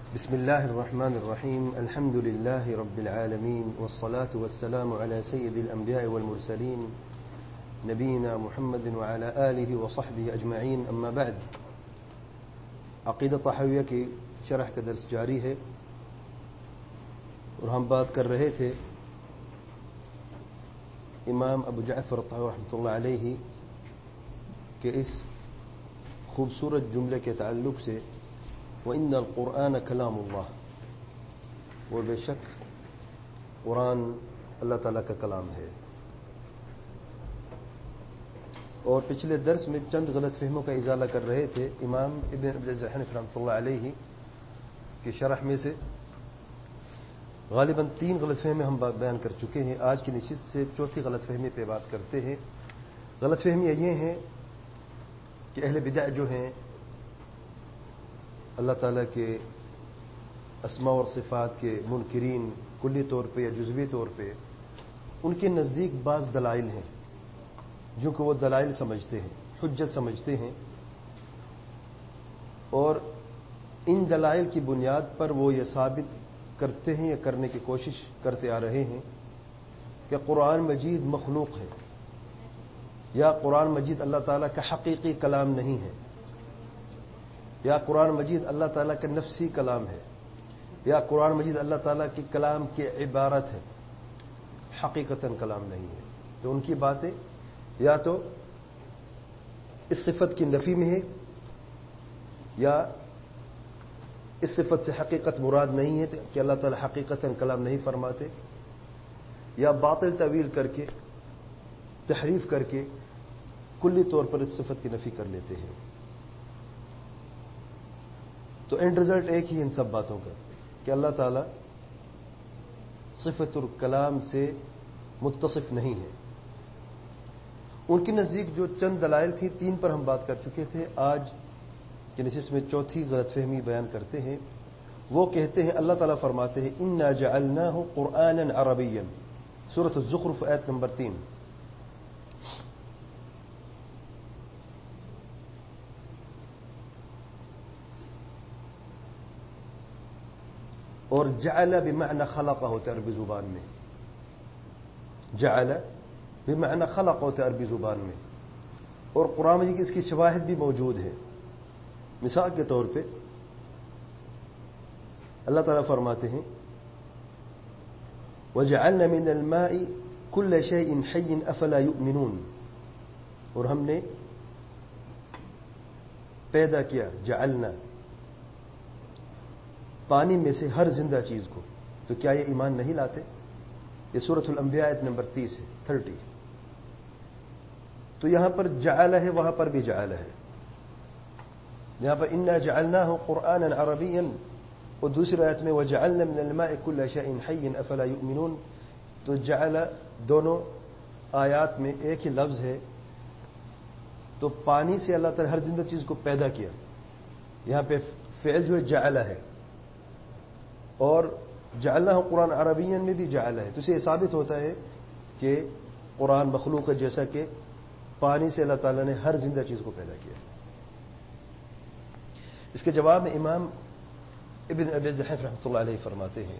بسم الله الرحمن الرحيم. الحمد لله رب العالمين، والصلاة والسلام على سيد الأنبياء والمرسلين نبينا محمد وعلى آله وصحبه أجمعين. أما بعد، عقیدہ طحاویہ کی شرح کا درس جاری ہے اور ہم بات کر رہے تھے امام ابو جعفر الطحاوی رحمۃ اللہ علیہ کے اس خوبصورت جملے کے تعلق سے وَإِنَّ الْقُرْآنَ كَلَامُ اللَّهِ، وہ بے شک قرآن اللہ تعالیٰ کا کلام ہے. اور پچھلے درس میں چند غلط فہموں کا ازالہ کر رہے تھے امام ابن ابی الحنف رحمۃ اللہ علیہ کی شرح میں سے. غالباً 3 غلط فہمی ہم بیان کر چکے ہیں. آج کی نشست سے چوتھی غلط فہمی پہ بات کرتے ہیں. غلط فہمیاں یہ ہیں کہ اہل بدع جو ہیں اللہ تعالیٰ کے اسماء اور صفات کے منکرین کلی طور پہ یا جزوی طور پہ، ان کے نزدیک بعض دلائل ہیں جو کہ وہ دلائل سمجھتے ہیں، حجت سمجھتے ہیں، اور ان دلائل کی بنیاد پر وہ یہ ثابت کرتے ہیں یا کرنے کی کوشش کرتے آ رہے ہیں کہ قرآن مجید مخلوق ہے، یا قرآن مجید اللہ تعالیٰ کا حقیقی کلام نہیں ہے، یا قرآن مجید اللہ تعالیٰ کا نفسی کلام ہے، یا قرآن مجید اللہ تعالیٰ کی کلام کی عبارت ہے، حقیقتاً کلام نہیں ہے. تو ان کی باتیں یا تو اس صفت کی نفی میں ہے، یا اس صفت سے حقیقت مراد نہیں ہے کہ اللہ تعالیٰ حقیقتاً کلام نہیں فرماتے، یا باطل تعویل کر کے تحریف کر کے کلی طور پر اس صفت کی نفی کر لیتے ہیں. تو اینڈ رزلٹ ایک ہی ان سب باتوں کا کہ اللہ تعالیٰ صفت الکلام سے متصف نہیں ہے. ان کی نزدیک جو چند دلائل تھی 3 پر ہم بات کر چکے تھے. آج کے نشست میں چوتھی غلط فہمی بیان کرتے ہیں. وہ کہتے ہیں اللہ تعالیٰ فرماتے ہیں انا جعلناہ قرآنا عربیا، سورۃ الزخرف آیت نمبر 3. اور جعل بمعنی خلق ہوتا ہے عربی زبان میں، جعل بمعنی خلق ہوتا ہے عربی زبان میں. اور قرآن مجید کی اس کی شواہد بھی موجود ہے. مثال کے طور پہ اللہ تعالیٰ فرماتے ہیں وَجَعَلْنَا مِنَ الْمَاءِ كُلَّ شَيْءٍ حَيٍّ أَفَلَا يُؤْمِنُونَ، اور ہم نے پیدا کیا جعلنا پانی میں سے ہر زندہ چیز کو، تو کیا یہ ایمان نہیں لاتے؟ یہ سورۃ الانبیاء آیت نمبر 30 ہے 30. تو یہاں پر جعل ہے، وہاں پر بھی جعل ہے. یہاں پر انا جعلناہ قرآنا عربیا، اور دوسری آیت میں وجعلنا من الماء كل شيء حي افلا يؤمنون. تو جعل دونوں آیات میں ایک ہی لفظ ہے. تو پانی سے اللہ تعالی ہر زندہ چیز کو پیدا کیا. یہاں پہ فعل جو ہے جعل ہے، اور جعلناہ قرآن عربین میں بھی جعل ہے. تو اسے ثابت ہوتا ہے کہ قرآن مخلوق ہے، جیسا کہ پانی سے اللہ تعالیٰ نے ہر زندہ چیز کو پیدا کیا. اس کے جواب میں امام ابن ابی الحنف رحمۃ اللہ علیہ فرماتے ہیں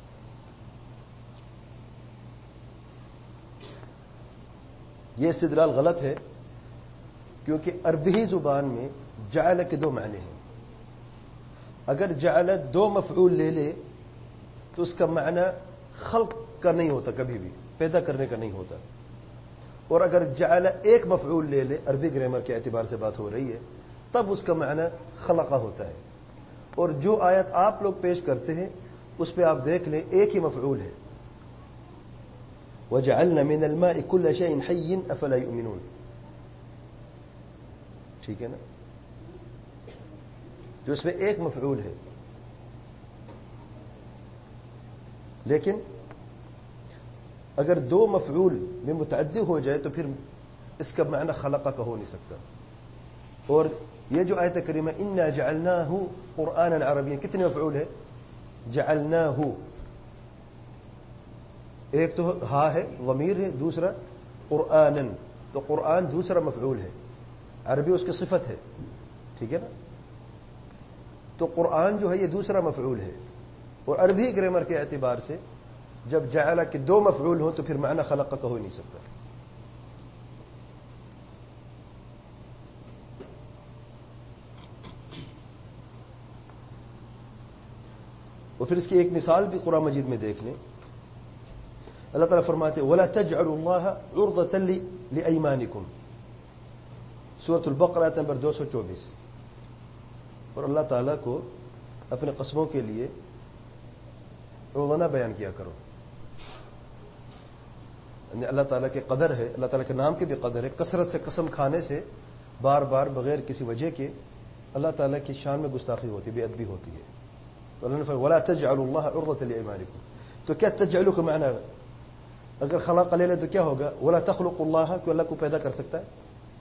یہ استدلال غلط ہے، کیونکہ عربی زبان میں جعل کے 2 معنی ہیں. اگر جعل 2 مفعول لے لے تو اس کا معنی خلق کا نہیں ہوتا، کبھی بھی پیدا کرنے کا نہیں ہوتا. اور اگر جعل 1 مفعول لے لے، عربی گرامر کے اعتبار سے بات ہو رہی ہے، تب اس کا معنی خلقہ ہوتا ہے. اور جو آیت آپ لوگ پیش کرتے ہیں اس پہ آپ دیکھ لیں ایک ہی مفعول ہے، وَجَعَلْنَا مِنَ الْمَاءِ كُلَّ شَيْءٍ حَيٍّ أَفَلَا يُؤْمِنُونَ. ٹھیک ہے نا؟ جو اس میں ایک مفعول ہے. لیکن اگر 2 مفعول میں متعدی ہو جائے تو پھر اس کا معنی خلقہ کا ہو نہیں سکتا. اور یہ جو آیت کریمہ انا جعلناہ قرآنا عربیا، کتنے مفعول ہے؟ جعلناہ، ایک تو ہا ہے ضمیر ہے، دوسرا قرآنا، تو قرآن دوسرا مفعول ہے، عربی اس کی صفت ہے. ٹھیک ہے نا؟ تو قرآن جو ہے یہ دوسرا مفعول ہے، اور عربی گرامر کے اعتبار سے جب جعل کے دو مفعول ہوں تو پھر معنی خلق کا ہو ہی نہیں سکتا۔ اور پھر اس کی ایک مثال بھی قرآن مجید میں دیکھ لیں، اللہ تعالیٰ فرماتے ہیں وَلَا تَجْعَلُوا اللَّهَ عُرْضَةً لِأَيْمَانِكُمْ، سورۃ البقرہ آیت نمبر 224۔ اور اللہ تعالیٰ کو اپنے قسموں کے لیے عرضہ نہ بیان کیا کرو، یعنی اللہ تعالیٰ کے قدر ہے، اللہ تعالیٰ کے نام کی بھی قدر ہے، کثرت سے قسم کھانے سے بار بار بغیر کسی وجہ کے اللہ تعالیٰ کی شان میں گستاخی ہوتی ہے، بے ادبی ہوتی ہے۔ تو اللہ نے فرمایا وَلَا تَجْعَلُوا اللَّهَ عُرْضَةً لِأَيْمَانِكُمْ، تو کیا تجعلوا کا معنی اگر خلق لے لیں تو کیا ہوگا؟ وَلَا تَخْلُقُوا اللَّهَ، کہ اللہ کو پیدا کر سکتا ہے؟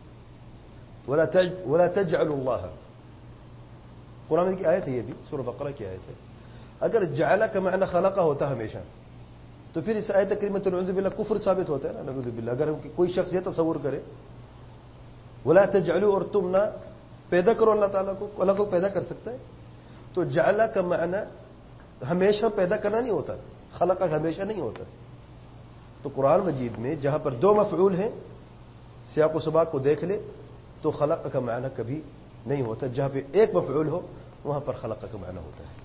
وَلَا تَجْعَلُوا اللَّهَ، قرآن کی آیت ہے، یہ بھی سورہ بقرہ کی آیت ہے۔ اگر جعل کا معنی خلق ہوتا ہمیشہ تو پھر اس آیت کریمہ نعوذ باللہ کفر ثابت ہوتا ہے نا، نعوذ باللہ۔ اگر کوئی شخص یہ تصور کرے وَلَا تَجْعَلُوا، اور تم نہ پیدا کرو اللہ تعالیٰ کو، اللہ کو پیدا کر سکتا ہے، تو جعل کا معنی ہمیشہ پیدا کرنا نہیں ہوتا، خلق ہمیشہ نہیں ہوتا۔ تو قرآن مجید میں جہاں پر دو مفعول ہیں، سیاق و سباق کو دیکھ لے تو خلق کا معنی کبھی نہیں ہوتا، جہاں پہ ایک مفعول ہو وہاں پر خلق کا معنی ہوتا ہے۔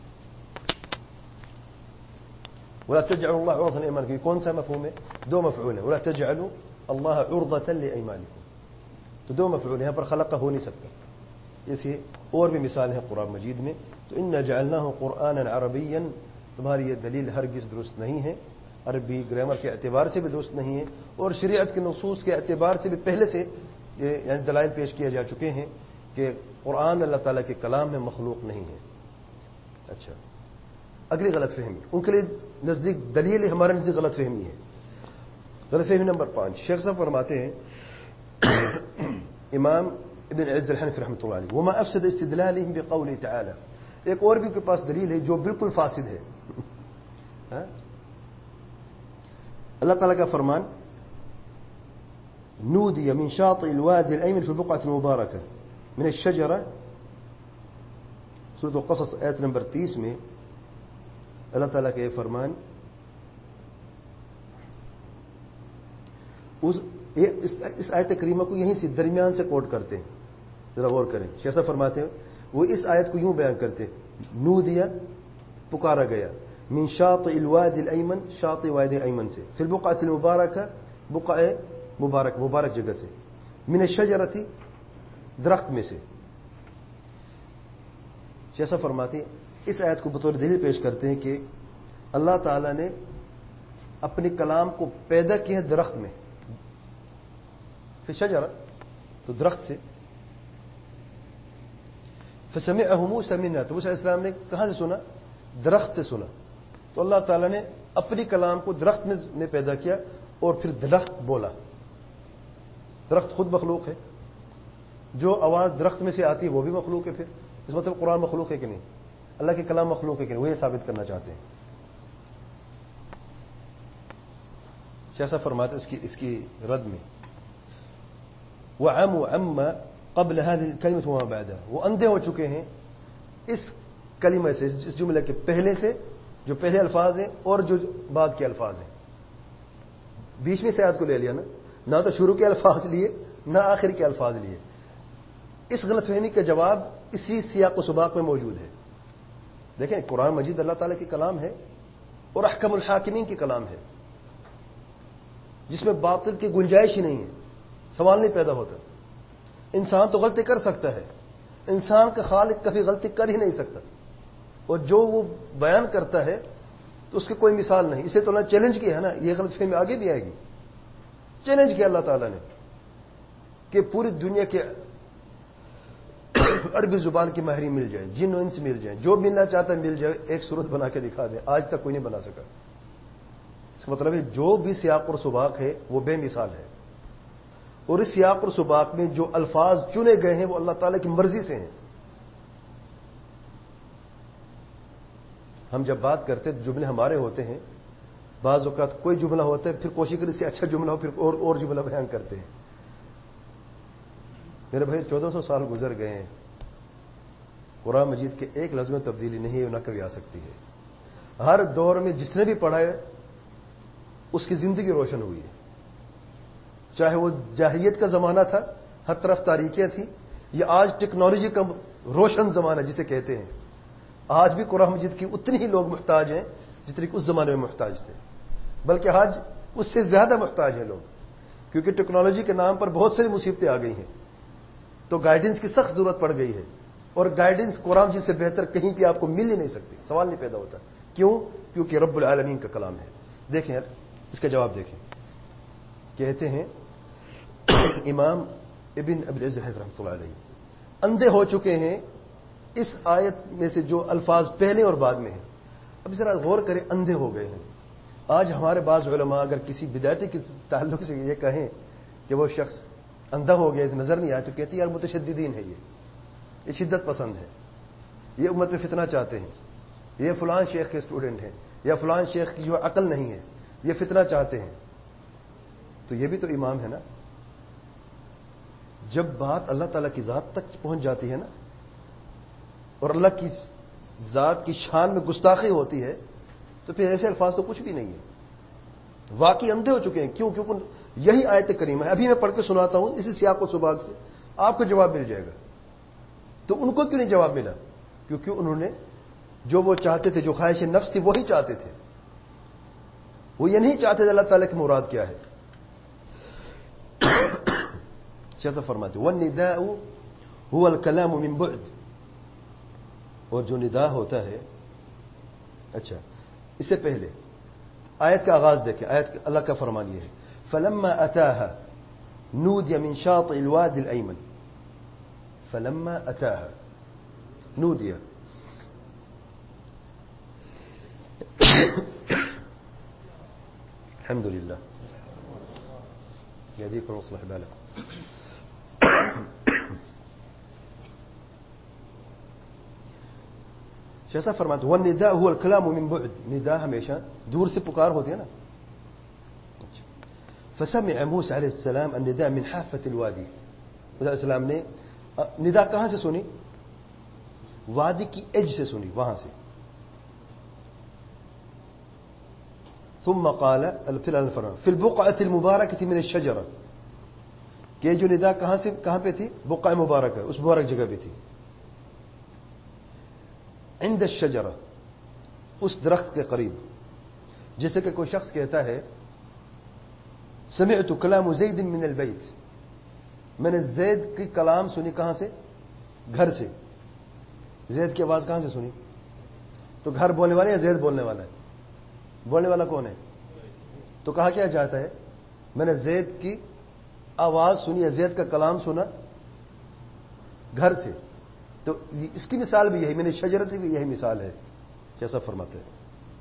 وَلَا تَجْعَلُوا اللَّهَ عُرْضَةً لِأَيْمَانِكُمْ، کون سا مفہوم ہے؟ دو مفعول ہیں، وَلَا تَجْعَلُوا اللَّهَ عُرْضَةً لِأَيْمَانِكُمْ، تو دو مفعول یہاں پر خلق ہو نہیں سکتا۔ ایسی اور بھی مثال ہے قرآن مجید میں۔ تو اِنَّا جَعَلْنَاهُ قُرْآنًا عَرَبِيًّا، تمہاری یہ دلیل ہرگز درست نہیں ہے، عربی گرامر کے اعتبار سے بھی درست نہیں ہے، اور شریعت کے نصوص کے اعتبار سے بھی پہلے سے یہ یعنی دلائل پیش کیے جا چکے ہیں کہ قرآن اللہ تعالیٰ کے کلام میں، مخلوق نہیں ہے۔ اچھا، اگلی غلط فہمی ان کے لیے نزدیک دلیل ہے، ہمارے نزدیک غلط فہمی ہے۔ غلط فہمی نمبر 5، شیخ صاحب فرماتے ہیں امام ابن عز الحنفی رحمۃ اللہ علیہ وما افسد استدلالهم بقوله تعالی، ایک اور بھی کے پاس دلیل ہے جو بالکل فاسد ہے۔ اللہ تعالیٰ کا فرمان نودی من شاطئ الوادی الایمن فی البقعة المبارکہ من الشجرہ، سورۃ القصص آیت نمبر 30 میں اللہ تعالیٰ کا یہ فرمان اس آیت کریمہ کو یہیں سے درمیان سے کوٹ کرتے ہیں، ذرا غور کریں۔ کیسا فرماتے ہیں؟ وہ اس آیت کو یوں بیان کرتے ہیں، نودیا پکارا گیا، من شاطئ الوادی الایمن، شاطئ وادی ایمن سے، فی البقعة المبارکہ، بقعہ مبارک جگہ سے، من الشجرۃ درخت میں سے۔ جیسا فرماتے ہیں اس آیت کو بطور دلیل پیش کرتے ہیں کہ اللہ تعالیٰ نے اپنے کلام کو پیدا کیا درخت میں، فی شجرہ، تو درخت سے، فسمعہ موسیٰ منا، تو موسیٰ علیہ السلام نے کہاں سے سنا؟ درخت سے سنا۔ تو اللہ تعالیٰ نے اپنی کلام کو درخت میں پیدا کیا اور پھر درخت بولا۔ درخت خود مخلوق ہے، جو آواز درخت میں سے آتی ہے وہ بھی مخلوق ہے۔ پھر اس مطلب قرآن مخلوق ہے کہ نہیں؟ اللہ کے کلام مخلوق ہے کہ نہیں؟ وہ یہ ثابت کرنا چاہتے ہیں۔ جیسا فرماتے ہیں اس کی رد میں وَعَمُوا عَمَّا قَبْلَ هَذِهِ الْكَلِمَةِ وَمَا بَعْدَهَا، وہ اندھے ہو چکے ہیں اس کلمہ سے، اس جملے کے پہلے سے، جو پہلے الفاظ ہیں اور جو بعد کے الفاظ ہیں۔ بیچ میں سے آیت کو لے لیا نا، نہ تو شروع کے الفاظ لیے نہ آخر کے الفاظ لیے۔ اس غلط فہمی کا جواب اسی سیاق و سباق میں موجود ہے۔ دیکھیں قرآن مجید اللہ تعالیٰ کی کلام ہے اور احکم الحاکمین کی کلام ہے، جس میں باطل کی گنجائش ہی نہیں ہے، سوال نہیں پیدا ہوتا۔ انسان تو غلطی کر سکتا ہے، انسان کا خالق کبھی غلطی کر ہی نہیں سکتا، اور جو وہ بیان کرتا ہے تو اس کی کوئی مثال نہیں۔ اسے تو اللہ چیلنج کیا ہے نا، یہ غلط فہمی آگے بھی آئے گی۔ چیلنج کیا اللہ تعالیٰ نے کہ پوری دنیا کے عربی زبان کی ماہرین مل جائیں، جن و انس مل جائیں، جو ملنا چاہتا ہے مل جائے، ایک صورت بنا کے دکھا دیں۔ آج تک کوئی نہیں بنا سکا۔ اس کا مطلب ہے جو بھی سیاق اور سباق ہے وہ بے مثال ہے، اور اس سیاق اور سباق میں جو الفاظ چنے گئے ہیں وہ اللہ تعالیٰ کی مرضی سے ہیں۔ ہم جب بات کرتے جملے ہمارے ہوتے ہیں، بعض اوقات کوئی جملہ ہوتا ہے، پھر کوشش کریں اس سے اچھا جملہ ہو، پھر اور جملہ بیان کرتے ہیں۔ میرے بھائی 1400 سال گزر گئے ہیں، قرآن مجید کے ایک لفظ میں تبدیلی نہیں ہے، نہ کبھی آ سکتی ہے۔ ہر دور میں جس نے بھی پڑھا ہے اس کی زندگی روشن ہوئی ہے، چاہے وہ جاہلیت کا زمانہ تھا، ہر طرف تاریکیاں تھیں، یا آج ٹیکنالوجی کا روشن زمانہ جسے کہتے ہیں۔ آج بھی قرآن مجید کی اتنی ہی لوگ محتاج ہیں جتنی کہ اس زمانے میں محتاج تھے، بلکہ آج اس سے زیادہ محتاج ہیں لوگ، کیونکہ ٹیکنالوجی کے نام پر بہت ساری مصیبتیں آ گئی ہیں، تو گائیڈنس کی سخت ضرورت پڑ گئی ہے، اور گائیڈنس قرآن جس سے بہتر کہیں بھی آپ کو مل ہی نہیں سکتی، سوال نہیں پیدا ہوتا۔ کیوں؟ کیونکہ رب العالمین کا کلام ہے۔ دیکھیں یار، اس کا جواب دیکھیں، کہتے ہیں امام ابن ابی العز رحمۃ اللہ علیہ اندھے ہو چکے ہیں اس آیت میں سے جو الفاظ پہلے اور بعد میں ہیں۔ اب ذرا غور کریں، اندھے ہو گئے ہیں۔ آج ہمارے بعض علماء اگر کسی بدعتی کے تعلق سے یہ کہیں کہ وہ شخص اندھا ہو گیا، نظر نہیں آیا، تو کہتے ہیں یار متشددین ہے، یہ شدت پسند ہے، یہ امت میں فتنہ چاہتے ہیں، یہ فلان شیخ کے اسٹوڈنٹ ہیں، یا فلان شیخ کی جو عقل نہیں ہے، یہ فتنہ چاہتے ہیں۔ تو یہ بھی تو امام ہے نا۔ جب بات اللہ تعالیٰ کی ذات تک پہنچ جاتی ہے نا، اور اللہ کی ذات کی شان میں گستاخی ہوتی ہے، تو پھر ایسے الفاظ تو کچھ بھی نہیں ہے۔ واقعی اندھے ہو چکے ہیں۔ کیوں؟ کیونکہ یہی آیت کریمہ ہے، ابھی میں پڑھ کے سناتا ہوں اسی سیاق و سباق سے، آپ کو جواب مل جائے گا۔ تو ان کو کیوں نہیں جواب ملا؟ کیونکہ انہوں نے جو وہ چاہتے تھے، جو خواہش نفس تھی، وہی چاہتے تھے، وہ یہ نہیں چاہتے تھے اللہ تعالیٰ کی مراد کیا ہے۔ جیسا فرماتے والنداء هو الكلام من بعد، اور جو ندا ہوتا ہے، اچھا اس سے پہلے آیت کا آغاز دیکھیں، آیت اللہ کا فرمان یہ ہے فلما اتاها نودي من شاطئ الوادي الايمن، فلما اتاها نودي، الحمد لله يهديكم ويصلح بالكم۔ جیسا فرماتے والنداء هو الكلام من بعد، ندا ہمیشہ دور سے پکار ہوتی ہے نا۔ فسمع موسى علیہ السلام النداء من حافة الوادی، موسیٰ علیہ السلام نے ندا کہاں سے سنی؟ وادی کی ایج سے سنی، وہاں سے۔ ثم قال في البقعة المباركة من الشجرة، کہ جو ندا کہاں پہ تھی؟ بقعہ مبارک ہے، اس مبارک جگہ پہ تھی۔ عند الشجرة، اس درخت کے قریب۔ جیسے کہ کوئی شخص کہتا ہے سمعت کلام زید من البیت، میں نے زید کی کلام سنی، کہاں سے؟ گھر سے۔ زید کی آواز کہاں سے سنی؟ تو گھر بولنے والے یا زید بولنے والا ہے؟ بولنے والا کون ہے؟ تو کہا کیا جاتا ہے؟ میں نے زید کی آواز سنی یا زید کا کلام سنا گھر سے۔ تو اس کی مثال بھی یہی، میں نے شجرت بھی یہی مثال ہے، جیسا فرماتے ہیں۔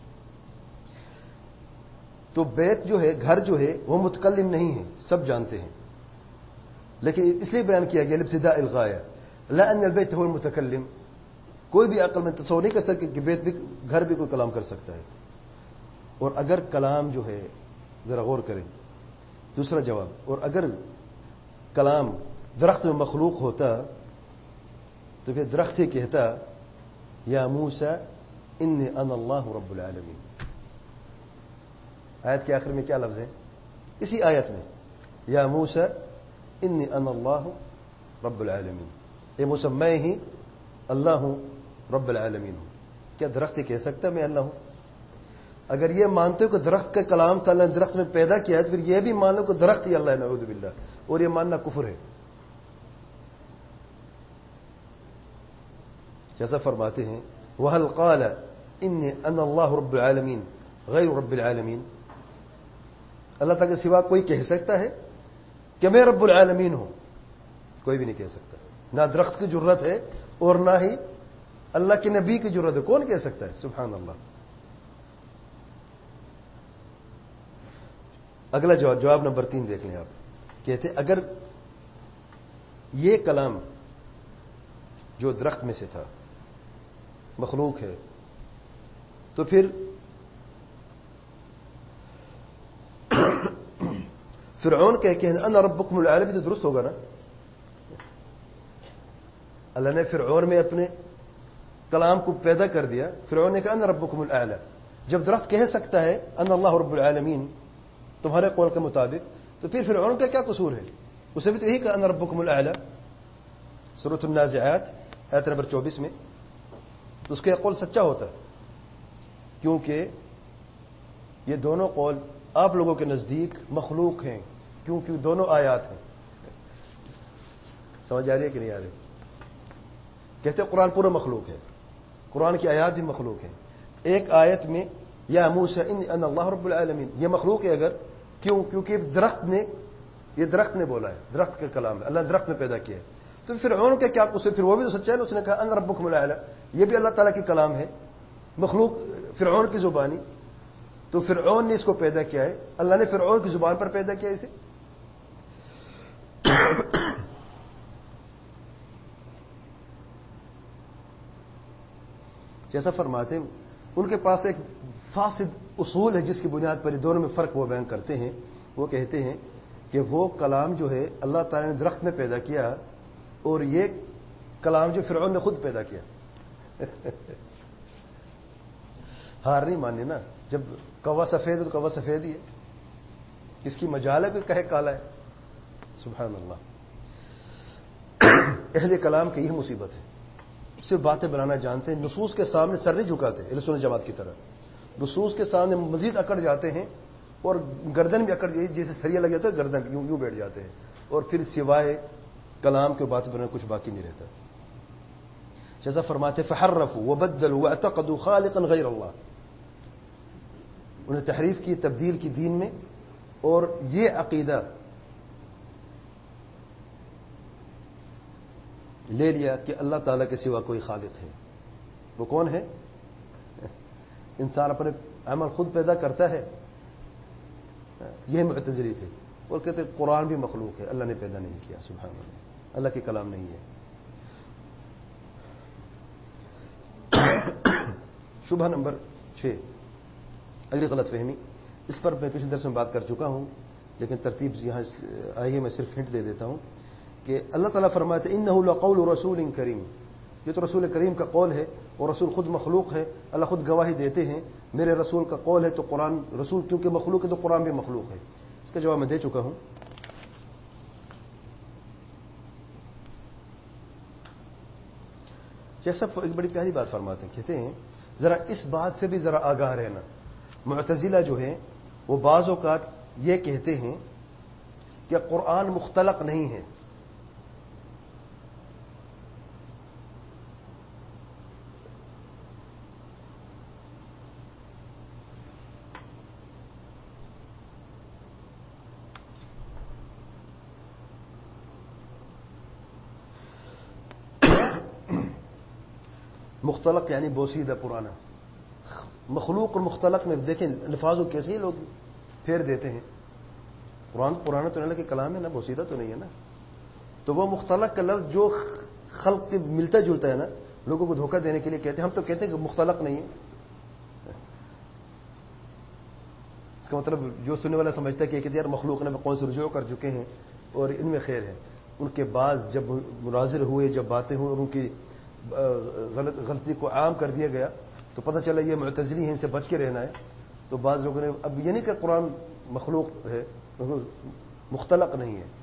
تو بیت جو ہے، گھر جو ہے، وہ متکلم نہیں ہے، سب جانتے ہیں، لیکن اس لیے بیان کیا گیا ابتداء الغایہ لا ان البیت هو المتکلم۔ کوئی بھی عقل میں تصور نہیں کر سکتا کہ بیت بھی، گھر بھی کوئی کلام کر سکتا ہے۔ اور اگر کلام جو ہے، ذرا غور کریں، دوسرا جواب، اور اگر کلام درخت میں مخلوق ہوتا تو پھر درخت ہی کہتا یا موسیٰ انی انا اللہ رب العالمین۔ آیت کے آخر میں کیا لفظ ہے؟ اسی آیت میں یا موسیٰ انی انا اللہ رب العالمین، اے موسیٰ میں ہی اللہ ہوں، رب العالمین ہوں۔ کیا درخت ہی کہہ سکتا میں اللہ ہوں؟ اگر یہ مانتے ہو کہ درخت کا کلام تعالیٰ نے درخت میں پیدا کیا ہے، تو پھر یہ بھی مان لو کہ درخت ہی اللہ ہے، نعوذ باللہ، اور یہ ماننا کفر ہے۔ جیسا فرماتے ہیں وَهَلْ قَالَ إِنِّي أَنَا اللَّهُ رَبُّ الْعَالَمِينَ غَيْرُ رَبِّ الْعَالَمِينَ، اللہ تعالیٰ کے سوا کوئی کہہ سکتا ہے کہ میں رب العالمین ہوں؟ کوئی بھی نہیں کہہ سکتا، نہ درخت کی جرت ہے اور نہ ہی اللہ کے نبی کی جرت ہے، کون کہہ سکتا ہے؟ سبحان اللہ۔ اگلا جواب نمبر 3 دیکھ لیں آپ، کہتے اگر یہ کلام جو درخت میں سے تھا مخلوق ہے، تو پھر فرعون کہہ کہ انا ربکم الاعلی تو درست ہوگا نا؟ اللہ نے فرعون میں اپنے کلام کو پیدا کر دیا. فرعون نے کہا انا ربکم الاعلی. جب درخت کہہ سکتا ہے ان اللہ رب العالمین تمہارے قول کے مطابق، تو پھر فرعون کا کیا قصور ہے؟ اسے بھی تو یہی کہا ان ربکم الاعلی سورۃ النازعات آیت نمبر 24 میں. تو اس کا قول سچا ہوتا ہے، کیونکہ یہ دونوں قول آپ لوگوں کے نزدیک مخلوق ہیں، کیونکہ دونوں آیات ہیں. سمجھ آ رہی ہے کہ نہیں آ رہی؟ کہتے ہیں قرآن پورا مخلوق ہے، قرآن کی آیات بھی مخلوق ہیں. ایک آیت میں یا موسیٰ ان اللہ رب العالمین، یہ مخلوق ہے. اگر کیونکہ درخت نے بولا ہے، درخت کا کلام ہے، اللہ نے درخت میں پیدا کیا ہے. تو فرعون کا کیا قصور؟ پھر وہ بھی تو سچا ہے، اس نے کہا ان ربکم الاعلی، یہ بھی اللہ تعالیٰ کی کلام ہے، مخلوق فرعون کی زبانی. تو فرعون نے اس کو پیدا کیا ہے، اللہ نے فرعون کی زبان پر پیدا کیا اسے. جیسا فرماتے ہیں ان کے پاس ایک فاسد اصول ہے جس کی بنیاد پر یہ دونوں میں فرق وہ بیان کرتے ہیں. وہ کہتے ہیں کہ وہ کلام جو ہے اللہ تعالی نے درخت میں پیدا کیا، اور یہ کلام جو فرعون نے خود پیدا کیا. ہار نہیں ماننی نا، جب کوا سفید ہے تو کوا سفید ہی ہے، اس کی مجال ہے کوئی کہے کالا ہے. سبحان اللہ. اہل کلام کی یہ مصیبت ہے، صرف باتیں بنانا جانتے ہیں، نصوص کے سامنے سر نہیں جھکاتے. اہل سنت جماعت کی طرح نصوص کے سامنے مزید اکڑ جاتے ہیں، اور گردن بھی اکڑ جیسے سریا لگ جاتا ہے، گردن یوں بیٹھ جاتے ہیں، اور پھر سوائے کلام کے باتیں بنانا کچھ باقی نہیں رہتا. جیسا فرماتے فحرفوا وبدلوا واعتقدوا خالقا غیر اللہ، انہیں تحریف کی، تبدیل کی دین میں، اور یہ عقیدہ لے لیا کہ اللہ تعالیٰ کے سوا کوئی خالق ہے. وہ کون ہے؟ انسان اپنے عمل خود پیدا کرتا ہے. یہ معتزلی تھے، اور کہتے قرآن بھی مخلوق ہے، اللہ نے پیدا نہیں کیا. سبحان اللہ، اللہ کے کلام نہیں ہے. شبہ نمبر 6، اگلی غلط فہمی. اس پر میں پچھلے درس میں بات کر چکا ہوں، لیکن ترتیب یہاں آئی ہے، میں صرف ہنٹ دے دیتا ہوں کہ اللہ تعالیٰ فرماتے ہیں انہ لقول رسول کریم، یہ تو رسول کریم کا قول ہے، اور رسول خود مخلوق ہے. اللہ خود گواہی دیتے ہیں میرے رسول کا قول ہے، تو قرآن رسول کیونکہ مخلوق ہے تو قرآن بھی مخلوق ہے. اس کا جواب میں دے چکا ہوں. جیسا ایک بڑی پیاری بات فرماتے ہیں، کہتے ہیں ذرا اس بات سے بھی ذرا آگاہ رہنا. معتزلہ جو ہے وہ بعض اوقات یہ کہتے ہیں کہ قرآن مختلق نہیں ہے. مختلق یعنی بوسیدہ پرانا. مخلوق اور مختلق میں دیکھیں الفاظ کیسے ہی لوگ پھیر دیتے ہیں. قرآن پرانا تو اللہ کے کلام ہے نا، بوسیدہ تو نہیں ہے نا. تو وہ مختلق کا لفظ جو خلق کے ملتا جلتا ہے نا، لوگوں کو دھوکہ دینے کے لیے کہتے ہیں. ہم تو کہتے ہیں کہ مختلق نہیں ہے. اس کا مطلب جو سننے والا سمجھتا ہے کہ یار مخلوق نے کون سے رجوع کر چکے ہیں اور ان میں خیر ہے. ان کے بعض جب مناظر ہوئے، جب باتیں ہوئی اور ان کی غلطی کو عام کر دیا گیا تو پتہ چلا یہ معتزلی ہیں، ان سے بچ کے رہنا ہے. تو بعض لوگوں نے اب یہ نہیں کہ قرآن مخلوق ہے، مختلق نہیں ہے.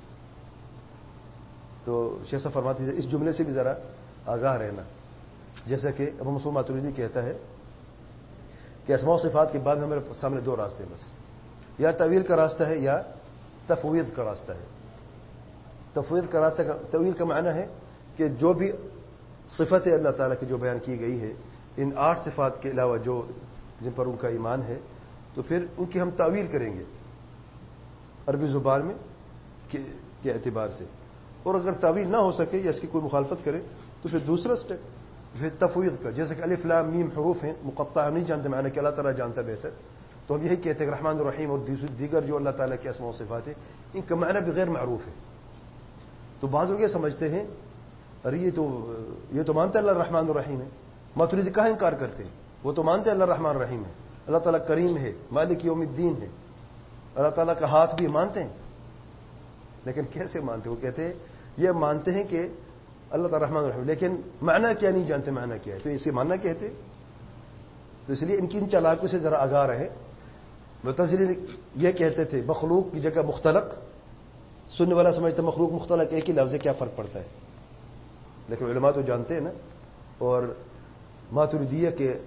تو شیخ صاحب فرماتے ہیں اس جملے سے بھی ذرا آگاہ رہنا. جیسا کہ ابو مسعود ماتریدی کہتا ہے کہ اسماء و صفات کے بعد ہمارے سامنے دو راستے، بس یا تعویل کا راستہ ہے یا تفویض کا راستہ ہے. تفویض کا راستہ، تعویل کا معنی ہے کہ جو بھی صفت اللہ تعالیٰ کی جو بیان کی گئی ہے، ان 8 صفات کے علاوہ جو جن پر ان کا ایمان ہے، تو پھر ان کی ہم تعویل کریں گے عربی زبان میں کے اعتبار سے. اور اگر تعویل نہ ہو سکے یا اس کی کوئی مخالفت کرے تو پھر دوسرا سٹیپ پھر تفویض کا. جیسے کہ الف لام میم حروف ہیں مقطع، ہم نہیں جانتے معنی کہ اللہ تعالیٰ جانتا بہتر، تو ہم یہی کہتے ہیں کہ رحمان الرحیم اور دیگر جو اللہ تعالیٰ کے اسماء و صفات ہیں ان کا معنی بھی غیر معروف ہے. تو بعض لوگ یہ سمجھتے ہیں ارے یہ تو مانتے اللہ الرحمن الرحیم ہے. ماتریدی کہاں انکار کرتے ہیں؟ وہ تو مانتے اللہ الرحمن الرحیم ہے، اللہ تعالیٰ کریم ہے، مالک یوم الدین ہے، اللہ تعالیٰ کا ہاتھ بھی مانتے ہیں. لیکن کیسے مانتے؟ وہ کہتے ہیں یہ مانتے ہیں کہ اللہ تعالیٰ رحمان الرحیم، لیکن معنی کیا نہیں جانتے، معنی کیا ہے، تو اسے معنی کہتے. تو اس لیے ان کی ان چالاکیوں سے ذرا آگاہ رہے. معتزلی یہ کہتے تھے مخلوق کی جگہ مختلق، سننے والا سمجھتا مخلوق مختلق ایک ہی لفظ ہے، کیا فرق پڑتا ہے. لیکن علماء تو جانتے ہیں نا. اور ماتریدیہ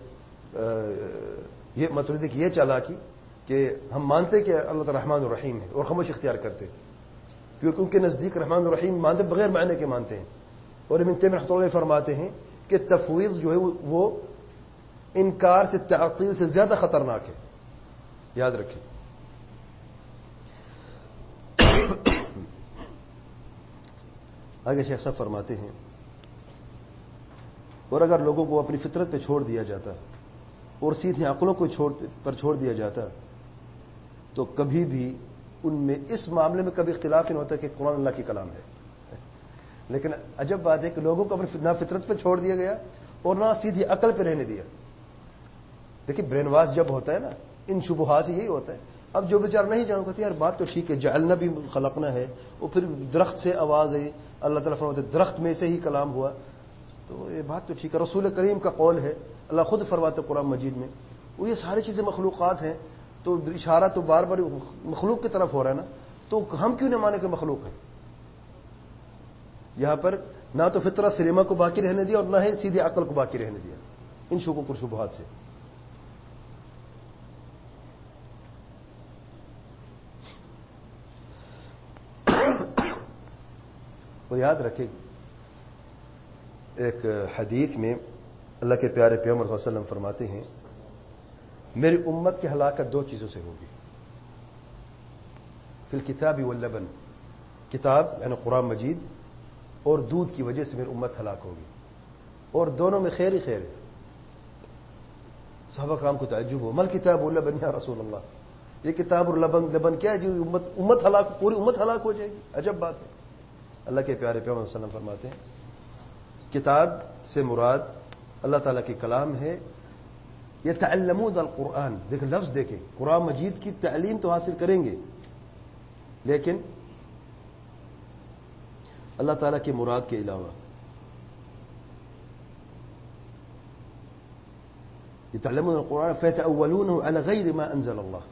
کی یہ چالاکی کہ ہم مانتے کہ اللہ تعالیٰ رحمان الرحیم ہے اور خاموش اختیار کرتے، کیونکہ ان کے نزدیک رحمان الرحیم مانتے بغیر معنی کے مانتے ہیں. اور ابن تیمیہ رحمۃ اللہ فرماتے ہیں کہ تفویض جو ہے وہ انکار سے، تعطیل سے زیادہ خطرناک ہے. یاد رکھیں. آگے شیخ صاحب فرماتے ہیں، اور اگر لوگوں کو اپنی فطرت پہ چھوڑ دیا جاتا اور سیدھی عقلوں کو چھوڑ دیا جاتا تو کبھی بھی ان میں اس معاملے میں کبھی اختلاف نہیں ہوتا کہ قرآن اللہ کی کلام ہے. لیکن عجب بات ہے کہ لوگوں کو اپنی نہ فطرت پہ چھوڑ دیا گیا اور نہ سیدھی عقل پہ رہنے دیا. دیکھیں برین واش جب ہوتا ہے نا، ان شبہات سے یہی ہوتا ہے. اب جو بیچارہ نہیں جانتا یار بات تو ٹھیک ہے، جعلنا بھی خلقنا ہے، اور پھر درخت سے آواز ہے، اللہ تعالیٰ فرماتے درخت میں سے ہی کلام ہوا، تو یہ بات تو ٹھیک ہے، رسول کریم کا قول ہے، اللہ خود فرماتے قرآن مجید میں. وہ یہ ساری چیزیں مخلوقات ہیں، تو اشارہ تو بار بار مخلوق کی طرف ہو رہا ہے نا. تو ہم کیوں نہ مانے کہ مخلوق ہے؟ یہاں پر نہ تو فطرت سلیمہ کو باقی رہنے دیا اور نہ ہی سیدھی عقل کو باقی رہنے دیا ان شبہوں اور شبہات سے. اور یاد رکھیں ایک حدیث میں اللہ کے پیارے پیغمبر صلی اللہ علیہ وسلم فرماتے ہیں میری امت کی ہلاکت دو چیزوں سے ہوگی، فی الکتاب واللبن، کتاب یعنی قرآن مجید اور دودھ کی وجہ سے میری امت ہلاک ہوگی، اور دونوں میں خیر ہی خیر ہے. صحابہ کرام کو تعجب ہو، مل کتاب واللبن یا رسول اللہ، یہ کتاب اور لبن کیا ہے جو امت ہلاک، پوری امت ہلاک ہو جائے گی؟ عجب بات ہے. اللہ کے پیارے پیغمبر صلی اللہ علیہ وسلم فرماتے ہیں کتاب سے مراد اللہ تعالیٰ کی کلام ہے. یتعلمون القرآن، دیکھیں لفظ دیکھیں، قرآن مجید کی تعلیم تو حاصل کریں گے، لیکن اللہ تعالیٰ کی مراد کے علاوہ یتعلمون القرآن فیتأولونه علی غیر ما انزل اللہ.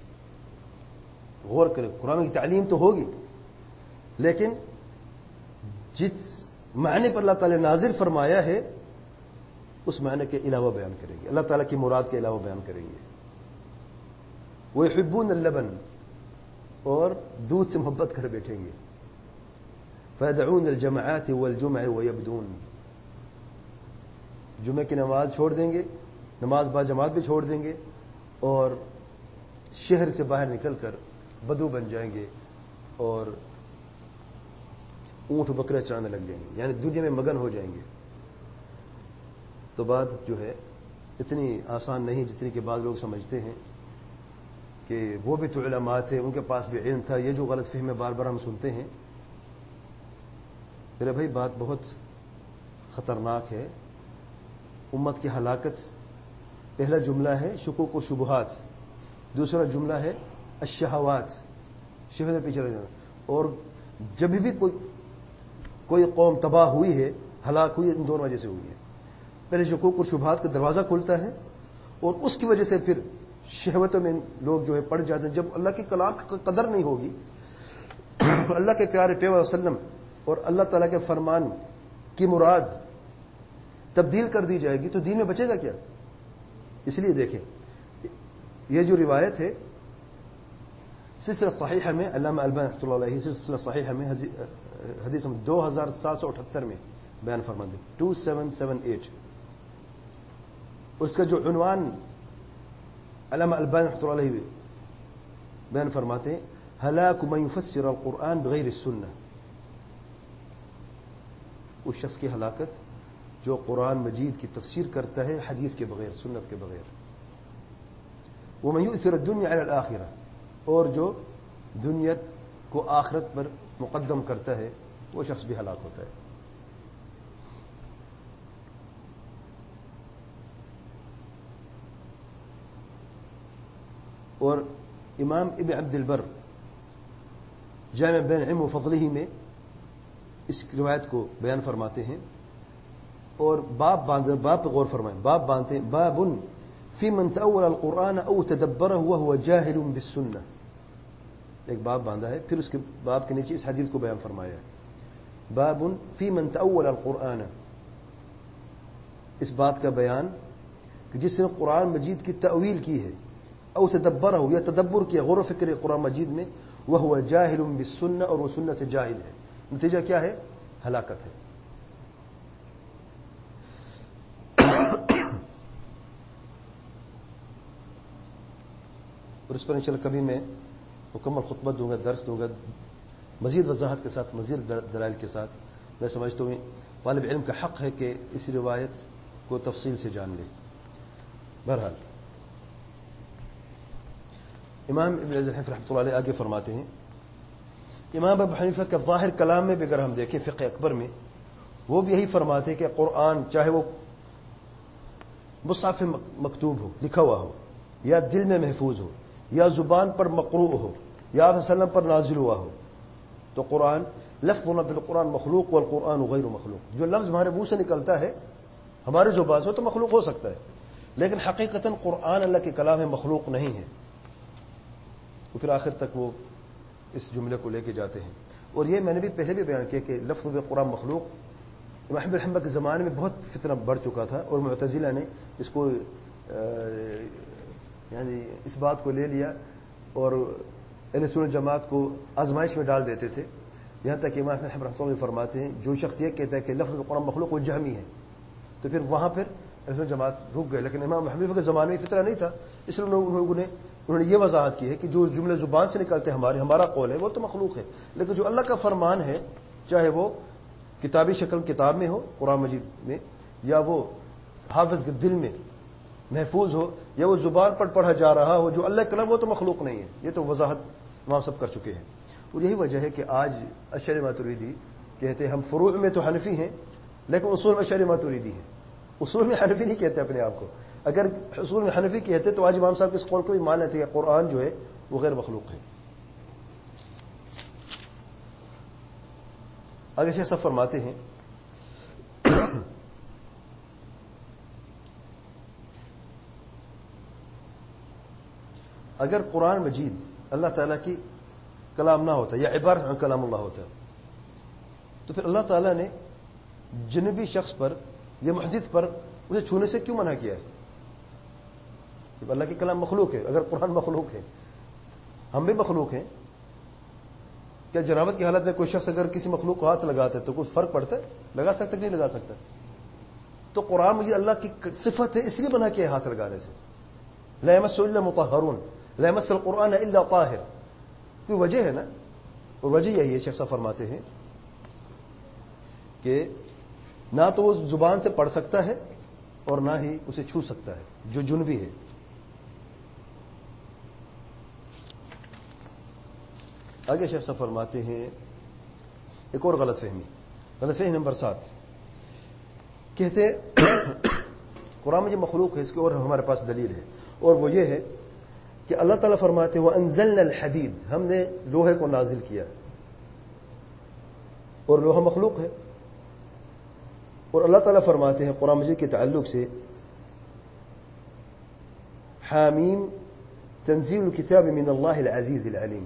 غور کریں، قرآن کی تعلیم تو ہوگی لیکن جس معنی پر اللہ تعالیٰ نے نازل فرمایا ہے اس معنی کے علاوہ بیان کریں گے، اللہ تعالیٰ کی مراد کے علاوہ بیان کریں گے. وَيُحِبُّونَ اللَّبَنَ، اور دودھ سے محبت کر بیٹھیں گے. فَيَدْعُونَ الْجَمَعَاتِ وَالْجُمَعِ وَيَبْدُونَ، جمعہ کی نماز چھوڑ دیں گے، نماز با جماعت بھی چھوڑ دیں گے، اور شہر سے باہر نکل کر بدو بن جائیں گے اور اونٹ بکرے چرانے لگ جائیں گے، یعنی دنیا میں مگن ہو جائیں گے. تو بات جو ہے اتنی آسان نہیں جتنی کہ بعض لوگ سمجھتے ہیں کہ وہ بھی تو علماء تھے، ان کے پاس بھی علم تھا. یہ جو غلط فہم بار بار ہم سنتے ہیں، میرے بھائی بات بہت خطرناک ہے. امت کی ہلاکت، پہلا جملہ ہے شکوک و شبہات، دوسرا جملہ ہے الشہوات، شہوت پیچھے رہ جانا. اور جب بھی کوئی قوم تباہ ہوئی ہے، ہلاک ہوئی ہے، ان دونوں وجہ سے ہوئی ہے. پہلے شکوک اور شبہات کا دروازہ کھلتا ہے اور اس کی وجہ سے پھر شہوتوں میں لوگ جو ہے پڑ جاتے ہیں. جب اللہ کے کلام کی قدر نہیں ہوگی، اللہ کے پیارے پیغمبر وسلم اور اللہ تعالیٰ کے فرمان کی مراد تبدیل کر دی جائے گی تو دین میں بچے گا کیا؟ اس لیے دیکھیں یہ جو روایت ہے سلسلہ صحیحہ میں، علامہ البانی رحمۃ اللہ علیہ سلسلہ صحیحہ میں حدیث 2778 میں بیان فرما دیں، 2778. اس کا جو عنوان علامہ البانی رحمۃ اللہ علیہ بیان فرماتے ہیں ہلاک من یفسر القرآن بغیر السنہ، اس شخص کی ہلاکت جو قرآن مجید کی تفسیر کرتا ہے حدیث کے بغیر، سنت کے بغیر. ومن یؤثر الدنیا علی الآخرہ، اور جو دنیا کو آخرت پر مقدم کرتا ہے وہ شخص بھی ہلاک ہوتا ہے. اور امام ابن عبد البر جامع بین العلم و فضلہ میں اس روایت کو بیان فرماتے ہیں اور باب پہ غور فرمائیں. باب باندھتے ہیں باب فی من تأول القرآن او تدبرہ وهو جاہل بالسنہ. ایک باب باندھا ہے، پھر اس کے باب کے نیچے اس حدیث کو بیان فرمایا ہے. باب فی من تأول القرآن، اس بات کا بیان کہ جس نے قرآن مجید کی تأویل کی ہے، او تدبرہ یا تدبر کیا، غور و فکر قرآن مجید میں، وهو جاہل بالسنہ، اور وہ سنت سے جاہل ہے. نتیجہ کیا ہے؟ ہلاکت ہے. اور اس پر انشاءاللہ کبھی میں مکمل خطبہ دوں گا، درس دوں گا، مزید وضاحت کے ساتھ، مزید دلائل کے ساتھ. میں سمجھتا ہوں طالب علم کا حق ہے کہ اس روایت کو تفصیل سے جان لے. بہرحال امام ابن حنیفہ رحمۃ اللہ علیہ آگے فرماتے ہیں، امام ابو حنیفہ کا ظاہر کلام میں بھی اگر ہم دیکھیں فقہ اکبر میں، وہ بھی یہی فرماتے ہیں کہ قرآن چاہے وہ مصحف مکتوب ہو، لکھا ہوا ہو، یا دل میں محفوظ ہو، یا زبان پر مقروء ہو، یا آپ وسلم پر نازل ہوا ہو، تو قرآن لفظنا بالقرآن مخلوق والقرآن غیر مخلوق. جو لفظ ہمارے منہ سے نکلتا ہے ہمارے زبان سے تو مخلوق ہو سکتا ہے، لیکن حقیقتاً قرآن اللہ کے کلام ہے، مخلوق نہیں ہے. تو پھر آخر تک وہ اس جملے کو لے کے جاتے ہیں. اور یہ میں نے بھی پہلے بھی بیان کیا کہ لفظ بالقرآن مخلوق امام بن حنبل کے زمانے میں بہت فتنہ بڑھ چکا تھا، اور معتزلہ نے اس کو یعنی اس بات کو لے لیا اور اہل سنت جماعت کو آزمائش میں ڈال دیتے تھے. یہاں تک کہ امام احمد رحمۃ اللہ فرماتے ہیں جو شخص یہ کہتا ہے کہ لفظ قرآن مخلوق وہ جہمی ہے، تو پھر وہاں پھر اہل سنت جماعت رک گئے. لیکن امام حنیفہ کے زمانے میں فتنہ نہیں تھا، اس لیے انہوں نے یہ وضاحت کی ہے کہ جو جملے زبان سے نکلتے ہیں ہمارا قول ہے وہ تو مخلوق ہے، لیکن جو اللہ کا فرمان ہے چاہے وہ کتابی شکل کتاب میں ہو قرآن مجید میں، یا وہ حافظ کے دل میں محفوظ ہو، یا وہ زبان پر پڑھا جا رہا ہو، جو اللہ کا کلام وہ تو مخلوق نہیں ہے. یہ تو وضاحت وہاں سب کر چکے ہیں. اور یہی وجہ ہے کہ آج اشعری ماتریدی کہتے ہیں ہم فروع میں تو حنفی ہیں لیکن اصول میں اشعری ماتریدی ہیں. اصول میں حنفی نہیں کہتے اپنے آپ کو. اگر اصول میں حنفی کہتے تو آج امام صاحب کے اس قول کو بھی مان لیتے کہ قرآن جو ہے وہ غیر مخلوق ہے. آگے شیخ صاحب فرماتے ہیں اگر قرآن مجید اللہ تعالیٰ کی کلام نہ ہوتا یا عبارت عن کلام اللہ ہوتا تو پھر اللہ تعالیٰ نے جنبی شخص پر یا محدث پر اسے چھونے سے کیوں منع کیا ہے؟ جب اللہ کی کلام مخلوق ہے، اگر قرآن مخلوق ہے، ہم بھی مخلوق ہیں، کیا جنابت کی حالت میں کوئی شخص اگر کسی مخلوق کو ہاتھ لگاتا ہے تو کوئی فرق پڑتا ہے؟ لگا سکتا کہ نہیں لگا سکتا؟ تو قرآن مجید اللہ کی صفت ہے، اس لیے منع کیا ہے ہاتھ لگانے سے. لا يمس الا مطهرون لا يمس القرآن الا طاہر. کوئی وجہ ہے نا، اور وجہ یہی ہے شیخ صاحب فرماتے ہیں کہ نہ تو وہ زبان سے پڑھ سکتا ہے اور نہ ہی اسے چھو سکتا ہے جو جنبی ہے. آگے شیخ صاحب فرماتے ہیں ایک اور غلط فہمی نمبر 7. کہتے قرآن مجید مخلوق ہے، اس کی اور ہمارے پاس دلیل ہے، اور وہ یہ ہے کہ اللہ تعالیٰ فرماتے ہیں وَأَنزَلْنَا الْحَدِيدَ، ہم نے لوہے کو نازل کیا، اور لوہا مخلوق ہے. اور اللہ تعالیٰ فرماتے ہیں قرآن مجید کے تعلق سے حامیم تنزیل الکتاب من اللہ العزیز العلیم.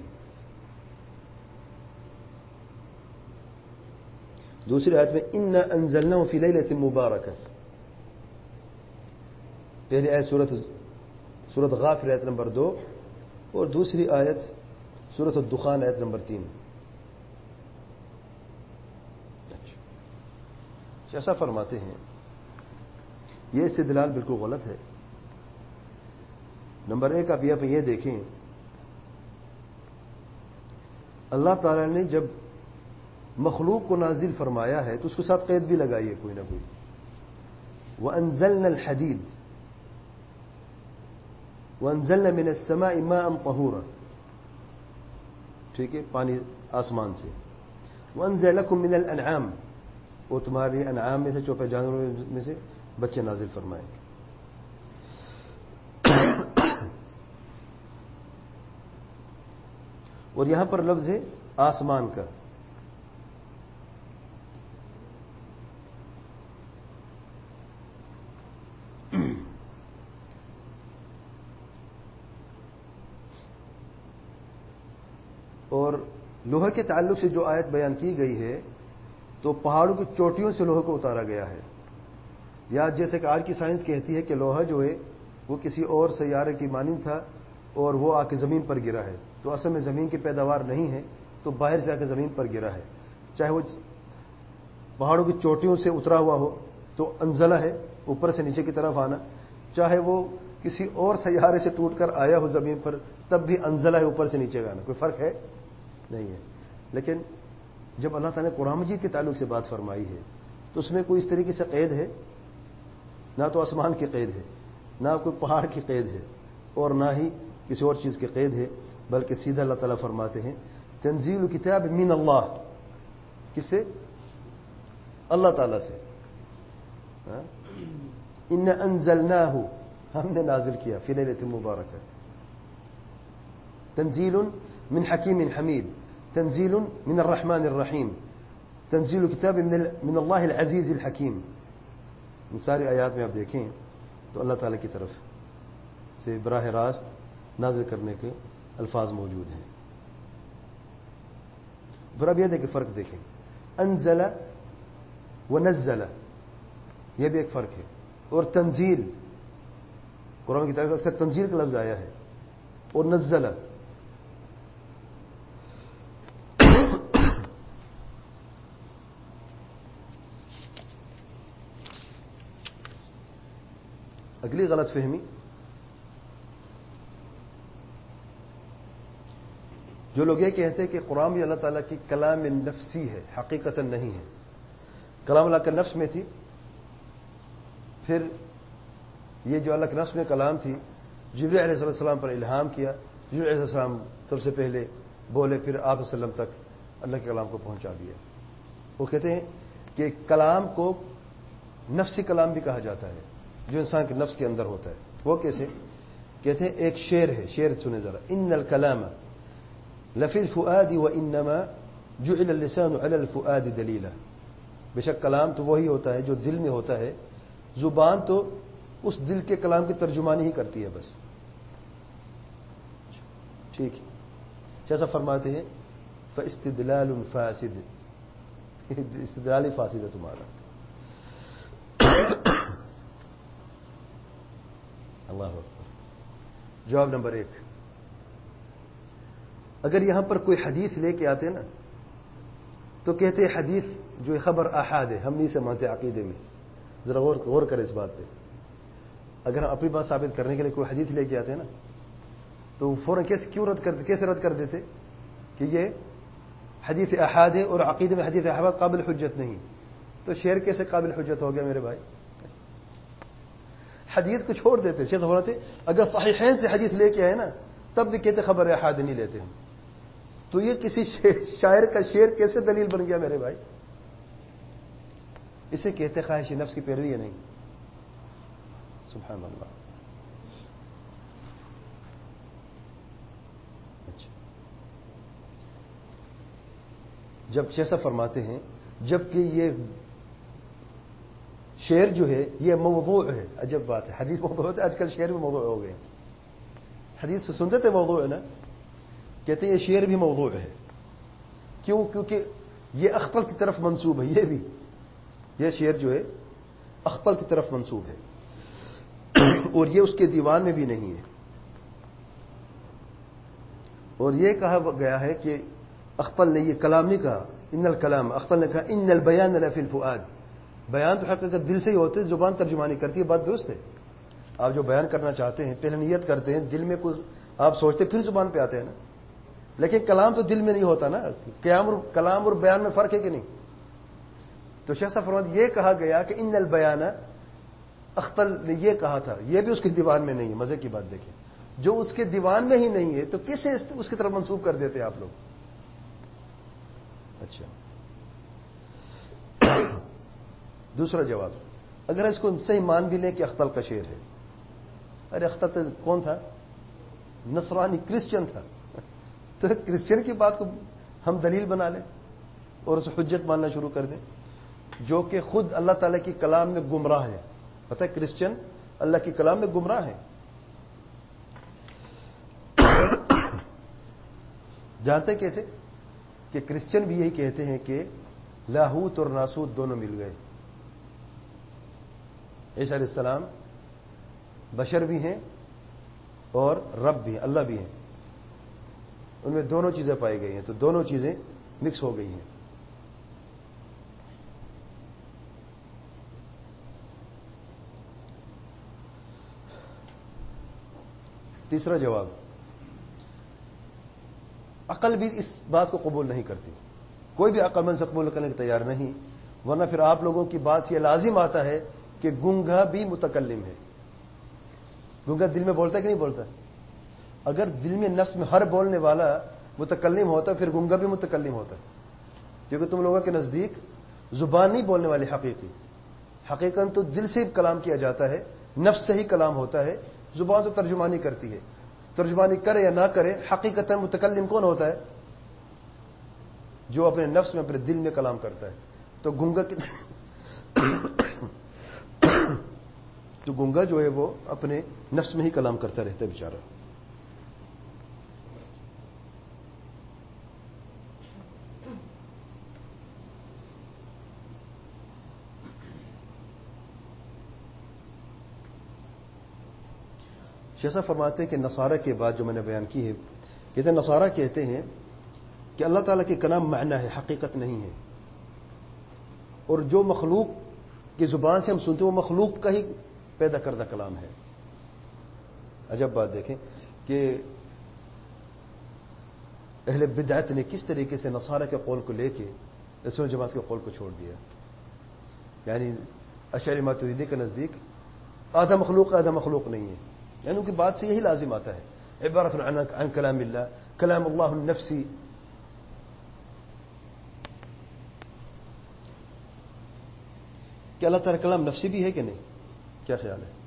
دوسری آیت میں اِنَّا أَنزَلْنَاهُ فِي لَيْلَةٍ مُبَارَكَةٍ. پہلی آیت سورۃ غافر آیت نمبر 2، اور دوسری آیت سورۃ الدخان آیت نمبر 3. ایسا فرماتے ہیں یہ استدلال بالکل غلط ہے. نمبر 1 آپ یہاں پہ یہ دیکھیں اللہ تعالیٰ نے جب مخلوق کو نازل فرمایا ہے تو اس کے ساتھ قید بھی لگائی ہے کوئی نہ کوئی. وَأَنزَلْنَا الْحَدِيدَ وَأَنزَلْنَا مِنَ السَّمَاءِ مَاءً طَهُورًا. ٹھیک ہے، پانی آسمان سے. وَأَنزَلَ لَكُم مِّنَ الْأَنْعَامِ، وہ تمہاری انعام میں سے چوپے جانوروں میں سے بچے نازل فرمائے. اور یہاں پر لفظ ہے آسمان کا، اور لوہے کے تعلق سے جو آیت بیان کی گئی ہے تو پہاڑوں کی چوٹیوں سے لوہے کو اتارا گیا ہے، یا جیسے کہ آج کی سائنس کہتی ہے کہ لوہا جو ہے وہ کسی اور سیارے کی مانند تھا اور وہ آ کے زمین پر گرا ہے، تو اصل میں زمین کی پیداوار نہیں ہے، تو باہر سے آ کے زمین پر گرا ہے، چاہے وہ پہاڑوں کی چوٹیوں سے اترا ہوا ہو تو انزلہ ہے، اوپر سے نیچے کی طرف آنا، چاہے وہ کسی اور سیارے سے ٹوٹ کر آیا ہو زمین پر تب بھی انزلہ ہے، اوپر سے نیچے کا آنا، کوئی فرق ہے نہیں ہے۔ لیکن جب اللہ تعالیٰ نے قرآن مجید کے تعلق سے بات فرمائی ہے تو اس میں کوئی اس طریقے سے قید ہے، نہ تو آسمان کی قید ہے، نہ کوئی پہاڑ کی قید ہے، اور نہ ہی کسی اور چیز کی قید ہے، بلکہ سیدھا اللہ تعالیٰ فرماتے ہیں تنزیل کتاب من اللہ، کس سے؟ اللہ تعالیٰ سے۔ ان انزلناہ، ہم نے نازل کیا فی لیلۃ مبارکہ، تنزیل من حکیم حمید، تنزیل من الرحمن الرحیم، تنزیل کتاب من اللہ العزیز الحکیم۔ ان ساری آیات میں آپ دیکھیں تو اللہ تعالیٰ کی طرف سے براہ راست نازل کرنے کے الفاظ موجود ہیں۔ پھر اب یہ دیکھیں، فرق دیکھیں، انزل و نزل، یہ بھی ایک فرق ہے، اور تنزیل، قرآن کی طرف اکثر تنزیل کا لفظ آیا ہے، اور نزل، اگلی غلط فہمی جو لوگ یہ کہتے ہیں کہ قرآن بھی اللہ تعالیٰ کی کلام نفسی ہے، حقیقتاً نہیں ہے، کلام اللہ کے نفس میں تھی، پھر یہ جو اللہ کے نفس میں کلام تھی جبریل علیہ السلام پر الہام کیا، جبریل علیہ السلام سب سے پہلے بولے، پھر آپ وسلم تک اللہ کے کلام کو پہنچا دیا۔ وہ کہتے ہیں کہ کلام کو نفسی کلام بھی کہا جاتا ہے، جو انسان کے نفس کے اندر ہوتا ہے۔ وہ کیسے؟ کہتے ہیں ایک شعر ہے، شعر سنیں ذرا، ان الکلام لفی الفؤاد وانما جعل اللسان علی الفؤاد دلیلا، بے شک کلام تو وہی ہوتا ہے جو دل میں ہوتا ہے، زبان تو اس دل کے کلام کی ترجمانی ہی کرتی ہے بس۔ ٹھیک ہے، جیسا فرماتے ہیں فاستدلال فاسد، استدلال ہی فاسد ہے تمہارا۔ اللہ اکبر۔ جواب نمبر 1، اگر یہاں پر کوئی حدیث لے کے آتے نا تو کہتے ہیں حدیث جو خبر احاد ہے، ہم نہیں سے مانتے عقیدے میں۔ ذرا غور کریں اس بات پہ، اگر ہم اپنی بات ثابت کرنے کے لیے کوئی حدیث لے کے آتے ہیں نا تو فوراً کیسے رد کر دیتے کہ یہ حدیث احاد ہے اور عقیدے میں حدیث احاد قابل حجت نہیں، تو شعر کیسے قابل حجت ہو گیا میرے بھائی؟ حدیث کو چھوڑ دیتے، شیخ فرماتے اگر صحیحین سے حدیث لے کے آئے نا تب بھی کہتے خبر احاد نہیں لیتے ہم، تو یہ کسی شاعر کا شعر کیسے دلیل بن گیا میرے بھائی؟ اسے کہتے خواہش نفس کی پیروی ہے نہیں۔ سبحان اللہ۔ اچھا، جب جیسا فرماتے ہیں جبکہ یہ شعر جو ہے یہ موضوع ہے، عجب بات ہے، حدیث موضوع ہوتا ہے، آج کل شعر بھی موضوع ہو گئے ہیں۔ حدیث سنتے تھے موضوع ہے نا، کہتے ہیں یہ شعر بھی موضوع ہے، کیوں؟ کیونکہ یہ اختل کی طرف منسوب ہے، یہ شعر جو ہے اختل کی طرف منسوب ہے، اور یہ اس کے دیوان میں بھی نہیں ہے۔ اور یہ کہا گیا ہے کہ اختل نے یہ کلام نہیں کہا، ان الکلام، اختل نے کہا ان البیان لفی الفؤاد، بیان تو حقیقت دل سے ہی ہوتے، زبان ترجمانی کرتی ہے، بات درست ہے۔ آپ جو بیان کرنا چاہتے ہیں پہلے نیت کرتے ہیں، دل میں کچھ آپ سوچتے پھر زبان پہ آتے ہیں نا، لیکن کلام تو دل میں نہیں ہوتا نا، کلام اور بیان میں فرق ہے کہ نہیں؟ تو شیخ صاحب فرماتے یہ کہا گیا کہ ان البیان، اختل نے یہ کہا تھا، یہ بھی اس کے دیوان میں نہیں ہے۔ مزے کی بات دیکھیں، جو اس کے دیوان میں ہی نہیں ہے تو کسے اس کی طرف منسوب کر دیتے آپ لوگ؟ اچھا، دوسرا جواب، اگر اس کو صحیح مان بھی لیں کہ اختل کا شعر ہے، ارے اختل کون تھا؟ نصرانی، کرسچن تھا، تو کرسچن کی بات کو ہم دلیل بنا لیں اور اسے حجت ماننا شروع کر دیں، جو کہ خود اللہ تعالیٰ کی کلام میں گمراہ ہے۔ پتہ ہے کرسچن اللہ کی کلام میں گمراہ ہے۔ جانتے کیسے؟ کہ کرسچن بھی یہی کہتے ہیں کہ لاہوت اور ناسوت دونوں مل گئے. عیسیٰ علیہ السلام بشر بھی ہیں اور رب بھی ہیں، اللہ بھی ہیں. ان میں دونوں چیزیں پائی گئی ہیں، تو دونوں چیزیں مکس ہو گئی ہیں. تیسرا جواب، عقل بھی اس بات کو قبول نہیں کرتی. کوئی بھی عقل مند سے قبول کرنے کو تیار نہیں، ورنہ پھر آپ لوگوں کی بات سے یہ لازم آتا ہے کہ گونگا بھی متکلم ہے. گونگا دل میں بولتا ہے کہ نہیں بولتا؟ اگر دل میں نفس میں ہر بولنے والا متکلم ہوتا پھر گونگا بھی متکلم ہوتا. کیونکہ تم لوگوں کے نزدیک زبان نہیں بولنے والی حقیقت تو دل سے کلام کیا جاتا ہے، نفس سے ہی کلام ہوتا ہے. زبان تو ترجمانی کرتی ہے، ترجمانی کرے یا نہ کرے، حقیقت متکلم کون ہوتا ہے؟ جو اپنے نفس میں اپنے دل میں کلام کرتا ہے. تو گونگا جو ہے وہ اپنے نفس میں ہی کلام کرتا رہتا ہے بیچارہ. شیخ فرماتے ہیں کہ نصارہ کے بعد جو میں نے بیان کی ہے، کہتے ہیں نصارہ کہتے ہیں کہ اللہ تعالیٰ کے کلام معنی ہے، حقیقت نہیں ہے. اور جو مخلوق کی زبان سے ہم سنتے ہیں وہ مخلوق کا ہی پیدا کردہ کلام ہے. عجب بات دیکھیں کہ اہل بدعت نے کس طریقے سے نصارہ کے قول کو لے کے رسول جماعت کے قول کو چھوڑ دیا. یعنی اشعری ماتریدی کے نزدیک آدھا مخلوق نہیں ہے. یعنی ان کی بات سے یہی لازم آتا ہے، عبارت عن کلام اللہ، کلام اللہ النفسی. کہ اللہ تعالیٰ کلام نفسی بھی ہے کہ نہیں؟ کیا خیال ہے؟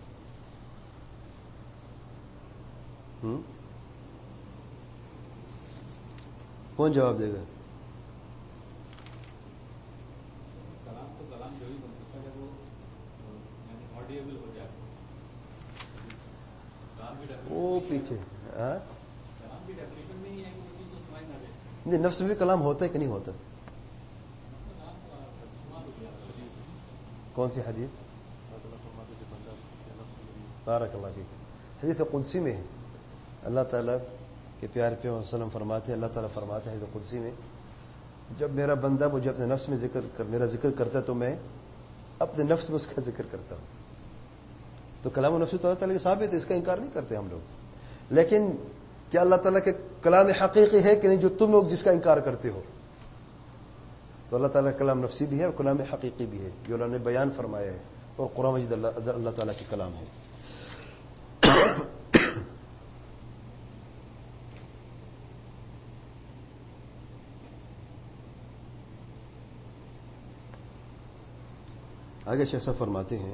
کون جواب دے گا؟ کلام تو کلام جو بھی بن سکتا ہے وہ یعنی آڈیبل ہو جائے. وہ پیچھے کلام کی ڈیفینیشن نہیں ہے کہ کسی کو سنائی نہ دے. نہیں، نفس میں بھی کلام ہوتا ہے کہ نہیں ہوتا؟ کون سی حدیث؟ بارک اللہ فیک. حدیث قدسی میں ہے، اللہ تعالیٰ کے پیارے پیغمبر صلی اللہ علیہ وسلم فرماتے ہیں، اللہ تعالیٰ فرماتے ہیں حدیث قدسی میں، جب میرا بندہ مجھے اپنے نفس میں میرا ذکر کرتا ہے تو میں اپنے نفس میں اس کا ذکر کرتا ہوں. تو کلام و نفس تو اللہ تعالیٰ کے ثابت ہے، اس کا انکار نہیں کرتے ہم لوگ. لیکن کیا اللہ تعالیٰ کے کلام حقیقی ہے کہ نہیں جو تم لوگ جس کا انکار کرتے ہو؟ تو اللہ تعالیٰ کلام نفسی بھی ہے اور کلام حقیقی بھی ہے جو اللہ نے بیان فرمایا ہے، اور قرآن مجید اللہ تعالیٰ کے کلام ہے. آگے شیخ صاحب فرماتے ہیں،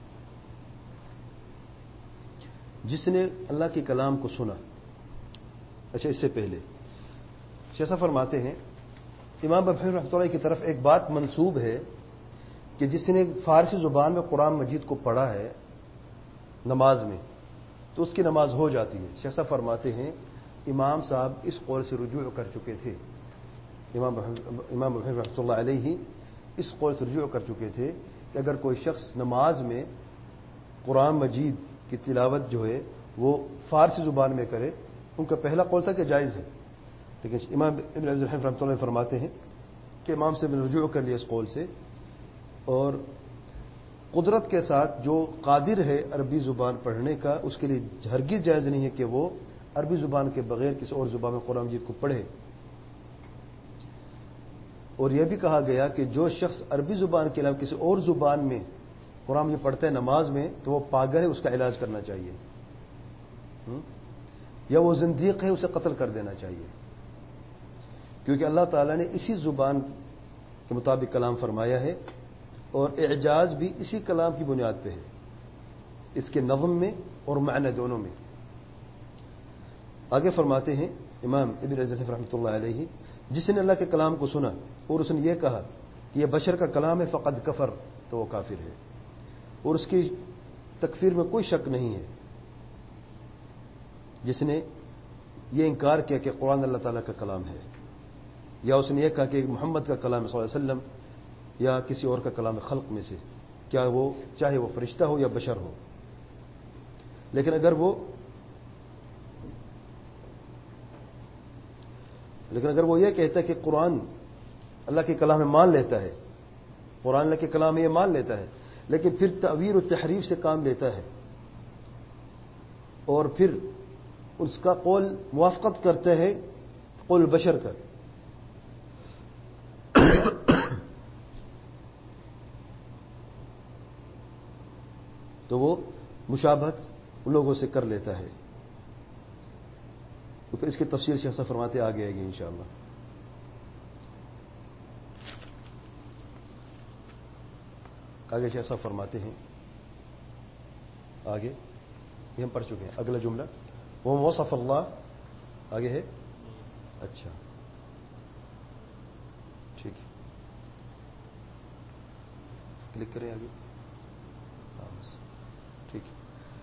جس نے اللہ کے کلام کو سنا. اچھا، اس سے پہلے شیخ صاحب فرماتے ہیں امام ابو حنیفہ رحمۃ اللہ کی طرف ایک بات منسوب ہے کہ جس نے فارسی زبان میں قرآن مجید کو پڑھا ہے نماز میں تو اس کی نماز ہو جاتی ہے. شیخ صاحب فرماتے ہیں امام صاحب اس قول سے رجوع کر چکے تھے. امام ابو حنیفہ رحمۃ اللہ علیہ اس قول سے رجوع کر چکے تھے کہ اگر کوئی شخص نماز میں قرآن مجید کی تلاوت جو ہے وہ فارسی زبان میں کرے، ان کا پہلا قول تھا کہ جائز ہے. لیکن امام ابن عبد الحیم رحمۃ اللہ فرماتے ہیں کہ امام سے رجوع کر لیا اس قول سے، اور قدرت کے ساتھ جو قادر ہے عربی زبان پڑھنے کا اس کے لیے ہرگز جائز نہیں ہے کہ وہ عربی زبان کے بغیر کسی اور زبان میں قرآن مجید کو پڑھے. اور یہ بھی کہا گیا کہ جو شخص عربی زبان کے علاوہ کسی اور زبان میں قرآن مجید پڑھتا ہے نماز میں تو وہ پاگل ہے، اس کا علاج کرنا چاہیے، یا وہ زندیق ہے، اسے قتل کر دینا چاہیے. کیونکہ اللہ تعالیٰ نے اسی زبان کے مطابق کلام فرمایا ہے اور اعجاز بھی اسی کلام کی بنیاد پہ ہے، اس کے نظم میں اور معنی دونوں میں. آگے فرماتے ہیں امام ابن عز رحمۃ اللہ علیہ، جس نے اللہ کے کلام کو سنا اور اس نے یہ کہا کہ یہ بشر کا کلام ہے فقد کفر، تو وہ کافر ہے، اور اس کی تکفیر میں کوئی شک نہیں ہے. جس نے یہ انکار کیا کہ قرآن اللہ تعالیٰ کا کلام ہے، یا اس نے یہ کہا کہ محمد کا کلام صلی اللہ علیہ وسلم یا کسی اور کا کلام خلق میں سے، کیا وہ چاہے وہ فرشتہ ہو یا بشر ہو. لیکن اگر وہ یہ کہتا ہے کہ قرآن اللہ کے کلام میں مان لیتا ہے، قرآن اللہ کے کلام میں یہ مان لیتا ہے، لیکن پھر تعویل و تحریف سے کام لیتا ہے اور پھر اس کا قول موافقت کرتا ہے قول بشر کا، تو وہ مشابہت لوگوں سے کر لیتا ہے. تو پھر اس کی تفسیر شیخ صاحب فرماتے آگے آئے گی انشاءاللہ. آگے شیخ صاحب فرماتے ہیں، آگے یہ ہم پڑھ چکے ہیں. اگلا جملہ وہ وصف اللہ آگے ہے. اچھا ٹھیک ہے، کلک کریں آگے. ہاں بس ٹھیک ہے.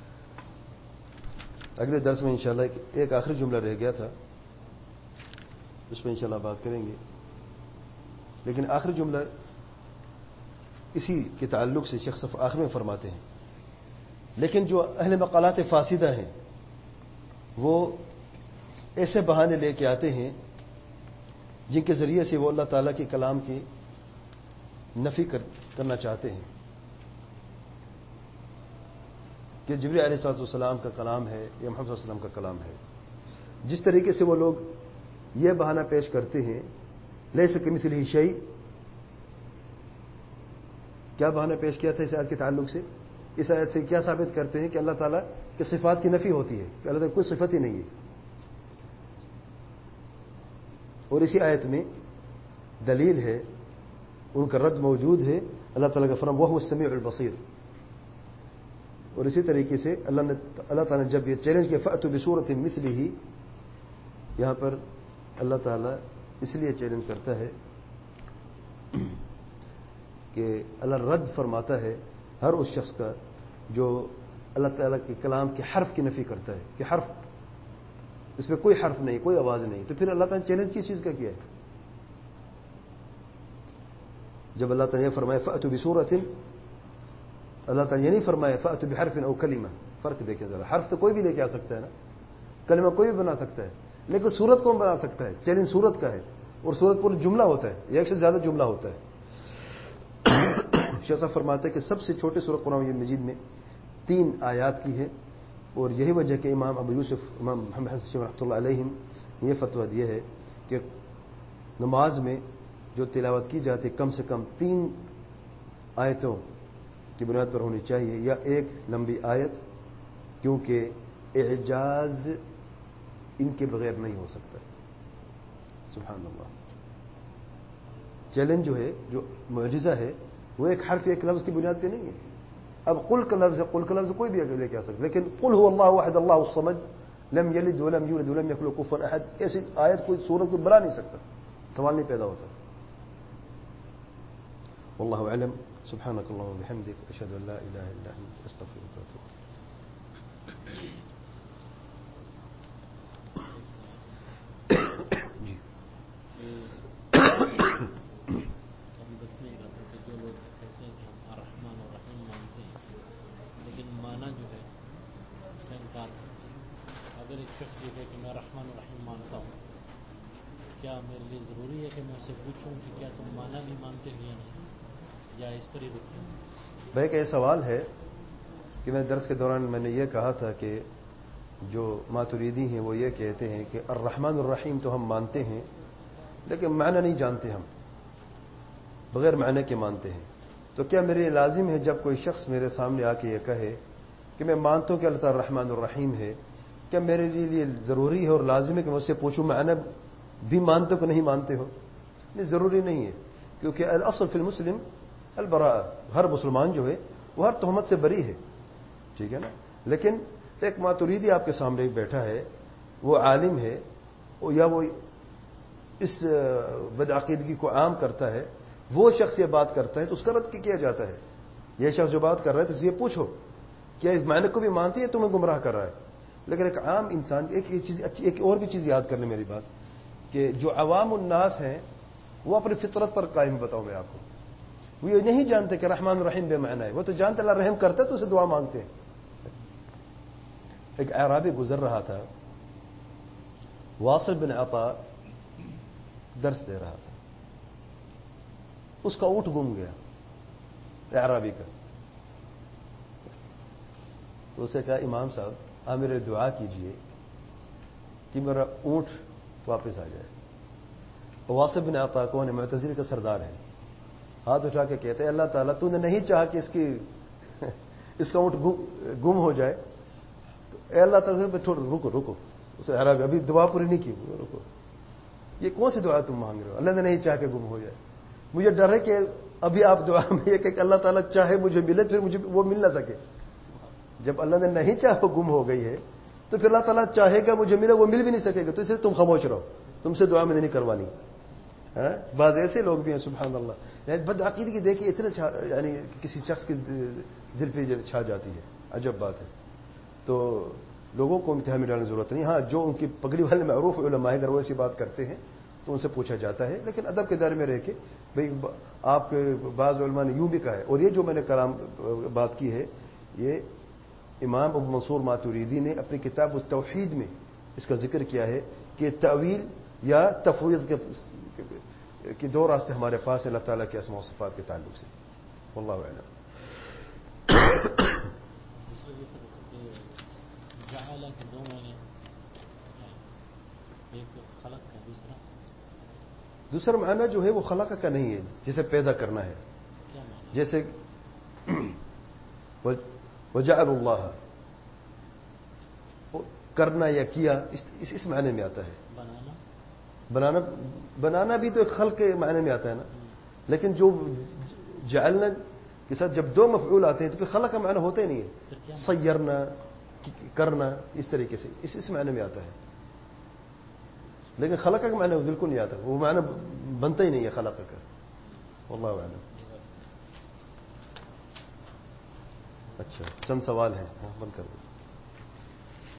اگلے درس میں انشاءاللہ ایک آخری جملہ رہ گیا تھا، اس میں انشاءاللہ بات کریں گے. لیکن آخری جملہ اسی کے تعلق سے شیخ صاحب آخر میں فرماتے ہیں، لیکن جو اہل مقالات فاسدہ ہیں وہ ایسے بہانے لے کے آتے ہیں جن کے ذریعے سے وہ اللہ تعالیٰ کے کلام کی نفی کرنا چاہتے ہیں کہ جبریل علیہ السلام کا کلام ہے یا محمد صلی اللہ علیہ وسلم کا کلام ہے. جس طریقے سے وہ لوگ یہ بہانہ پیش کرتے ہیں لیس کمثلہ شیء، کیا بہانہ پیش کیا تھا اس آیت کے تعلق سے؟ اس آیت سے کیا ثابت کرتے ہیں کہ اللہ تعالیٰ کی صفات کی نفی ہوتی ہے، کہ اللہ تعالیٰ کوئی صفت ہی نہیں ہے. اور اسی آیت میں دلیل ہے، ان کا رد موجود ہے، اللہ تعالیٰ کا فرمان وَهُوَ السَّمِيعُ الْبَصِيرُ. اور اسی طریقے سے اللہ تعالیٰ نے جب یہ چیلنج کیا فَأْتُوا بِسُورَةٍ مِثْلِهِ، یہاں پر اللہ تعالیٰ اس لیے چیلنج کرتا ہے کہ اللہ رد فرماتا ہے ہر اس شخص کا جو اللہ تعالیٰ کے کلام کے حرف کی نفی کرتا ہے کہ حرف اس میں کوئی حرف نہیں، کوئی آواز نہیں. تو پھر اللہ تعالیٰ نے چیلنج کس چیز کا کیا ہے؟ جب اللہ تعالیٰ نے فرمایا فَأْتُوا بِسُورَةٍ، اللہ تعالیٰ یہ نہیں فرمایا فَأْتُوا بِحَرْفٍ أَوْ كَلِمَةٍ. فرق دیکھیں ذرا، حرف تو کوئی بھی لے کے آ سکتا ہے نا، کلمہ کوئی بھی بنا سکتا ہے، لیکن صورت کون بنا سکتا ہے؟ چیلنج صورت کا ہے، اور صورت پورا جملہ ہوتا ہے، ایک سے زیادہ جملہ ہوتا ہے. شیخ صاحب فرماتے ہیں کہ سب سے چھوٹی سورت قرآن مجید میں 3 آیات کی ہے، اور یہی وجہ کہ امام ابو یوسف، امام محمد حسن رحمۃ اللہ علیہ یہ فتویٰ دیا ہے کہ نماز میں جو تلاوت کی جاتی کم سے کم 3 آیتوں کی بنیاد پر ہونی چاہیے، یا ایک لمبی آیت، کیونکہ اعجاز ان کے بغیر نہیں ہو سکتا. سبحان اللہ. چیلنج جو ہے، جو معجزہ ہے، وہ ایک حرف ایک لفظ کی بنیاد پہ نہیں ہے. اب قل کا لفظ ہے، قل کا لفظ کوئی بھی لے کے آ سکتا، لیکن قل هو اللہ احد اللہ الصمد لم یلد ولم یولد ولم یکن له کفوا احد، ایسی آیت کوئی سورت کو بنا نہیں سکتا، سوال نہیں پیدا ہوتا. واللہ اعلم. سبحانك اللهم وبحمدك اشهد ان لا اله الا انت استغفرك واتوب جی. ابھی بس میں یہ کہا تھا کہ جو لوگ کہتے ہیں کہ ہم الرحمن اور رحیم مانتے ہیں لیکن معنی جو ہے اس کا انکار کرتے ہیں. اگر ایک شخص یہ کہے کہ میں رحمان اور رحیم مانتا ہوں، کیا میرے لیے ضروری ہے کہ میں اس سے پوچھوں کہ کیا تم معنی نہیں مانتے ہو یا نہیں، یا اس پر ہی رکھیں؟ بھائی کا یہ سوال ہے کہ میں درس کے دوران میں نے یہ کہا تھا کہ جو ماتریدی ہیں وہ یہ کہتے ہیں کہ الرحمن الرحیم تو ہم مانتے ہیں لیکن معنی نہیں جانتے، ہم بغیر معنی کے مانتے ہیں. تو کیا میرے لیے لازم ہے جب کوئی شخص میرے سامنے آ کے یہ کہے کہ میں مانتا ہوں کہ اللہ تعالیٰ الرحمن الرحیم ہے، کیا میرے لیے ضروری ہے اور لازم ہے کہ میں اس سے پوچھوں معنی بھی مانتے ہو کہ نہیں مانتے ہو؟ نہیں، ضروری نہیں ہے، کیونکہ الاصل فی المسلم البراء، ہر مسلمان جو ہے وہ ہر تہمت سے بری ہے، ٹھیک ہے نا. لیکن ایک ماتریدی آپ کے سامنے بیٹھا ہے، وہ عالم ہے یا وہ اس بدعقیدگی کو عام کرتا ہے، وہ شخص یہ بات کرتا ہے تو اس کا رد کیا جاتا ہے. یہ شخص جو بات کر رہا ہے تو یہ پوچھو کیا اس معنی کو بھی مانتی ہے، تمہیں گمراہ کر رہا ہے. لیکن ایک عام انسان ایک اور بھی چیز یاد کر لیں میری بات، کہ جو عوام الناس ہیں وہ اپنی فطرت پر قائم، بتاؤں میں آپ کو، وہ یہ نہیں جانتے کہ رحمان الرحیم بے معنی ہے، وہ تو جانتے اللہ رحم کرتا ہے تو اسے دعا مانگتے ہیں. ایک اعرابی گزر رہا تھا، واصل بن عطا درس دے رہا تھا، اس کا اونٹ گم گیا اعرابی کا. تو اسے کہا امام صاحب آپ میرے دعا کیجئے کہ میرا اونٹ واپس آ جائے. واصل بن عطا کون ہے؟ معتزلی کا سردار ہے. ہاتھ اٹھا کے کہتے ہیں اللہ تعالیٰ تو نے نہیں چاہا کہ اس کا اونٹ گم ہو جائے، تو اے اللہ تعالیٰ رکو اسے اعرابی ابھی دعا پوری نہیں کی، رکو، یہ کون سی دعا تم مانگ رہے ہو؟ اللہ نے نہیں چاہا کہ گم ہو جائے. مجھے ڈر ہے کہ ابھی آپ دعا میں یہ کہ اللہ تعالیٰ چاہے مجھے ملے پھر مجھے وہ مل نہ سکے. جب اللہ نے نہیں چاہا وہ گم ہو گئی ہے تو پھر اللہ تعالیٰ چاہے گا مجھے ملے، وہ مل بھی نہیں سکے گا. تو اس لیے تم خاموش رہو، تم سے دعا میں نہیں کروانی. بعض ایسے لوگ بھی ہیں سبحان اللہ، بدعقیدگی دیکھیے اتنے یعنی کسی شخص کے دل پہ چھا جاتی ہے، عجب بات ہے. تو لوگوں کو امتحان میں ڈالنے کی ضرورت نہیں. ہاں جو ان کی پگڑی والے معروف علماء اگر وہ ایسی بات کرتے ہیں تو ان سے پوچھا جاتا ہے، لیکن ادب کے دائرے میں رہ کے بھائی آپ کے بعض علماء نے یوں بھی کہا ہے. اور یہ جو میں نے کلام بات کی ہے یہ امام ابو منصور ماتوریدی نے اپنی کتاب التوحید میں اس کا ذکر کیا ہے کہ تعویل یا تفویض کے دو راستے ہمارے پاس ہیں اللہ تعالیٰ کے اسماء و صفات کے تعلق سے. واللہ اعلم. جعل کے دو معنی، ایک خلق کا، دوسرا معنی جو ہے وہ خلق کا نہیں ہے جسے پیدا کرنا ہے. کیا معنی؟ جیسے وجعل اللہ کرنا یا کیا اس معنی میں آتا ہے. بنانا بھی تو ایک خلق کے معنی میں آتا ہے نا. لیکن جو جعلنا کے ساتھ جب دو مفعول آتے ہیں تو پھر خلق کا معنی ہوتا ہی نہیں ہے. سیرنا، کرنا، اس طریقے سے اس معنی میں آتا ہے. لیکن خلق کا معنی بالکل نہیں آتا، وہ معنی بنتا ہی نہیں ہے خلق کا. واللہ اعلم. اچھا چند سوال ہیں، بند کر دیں.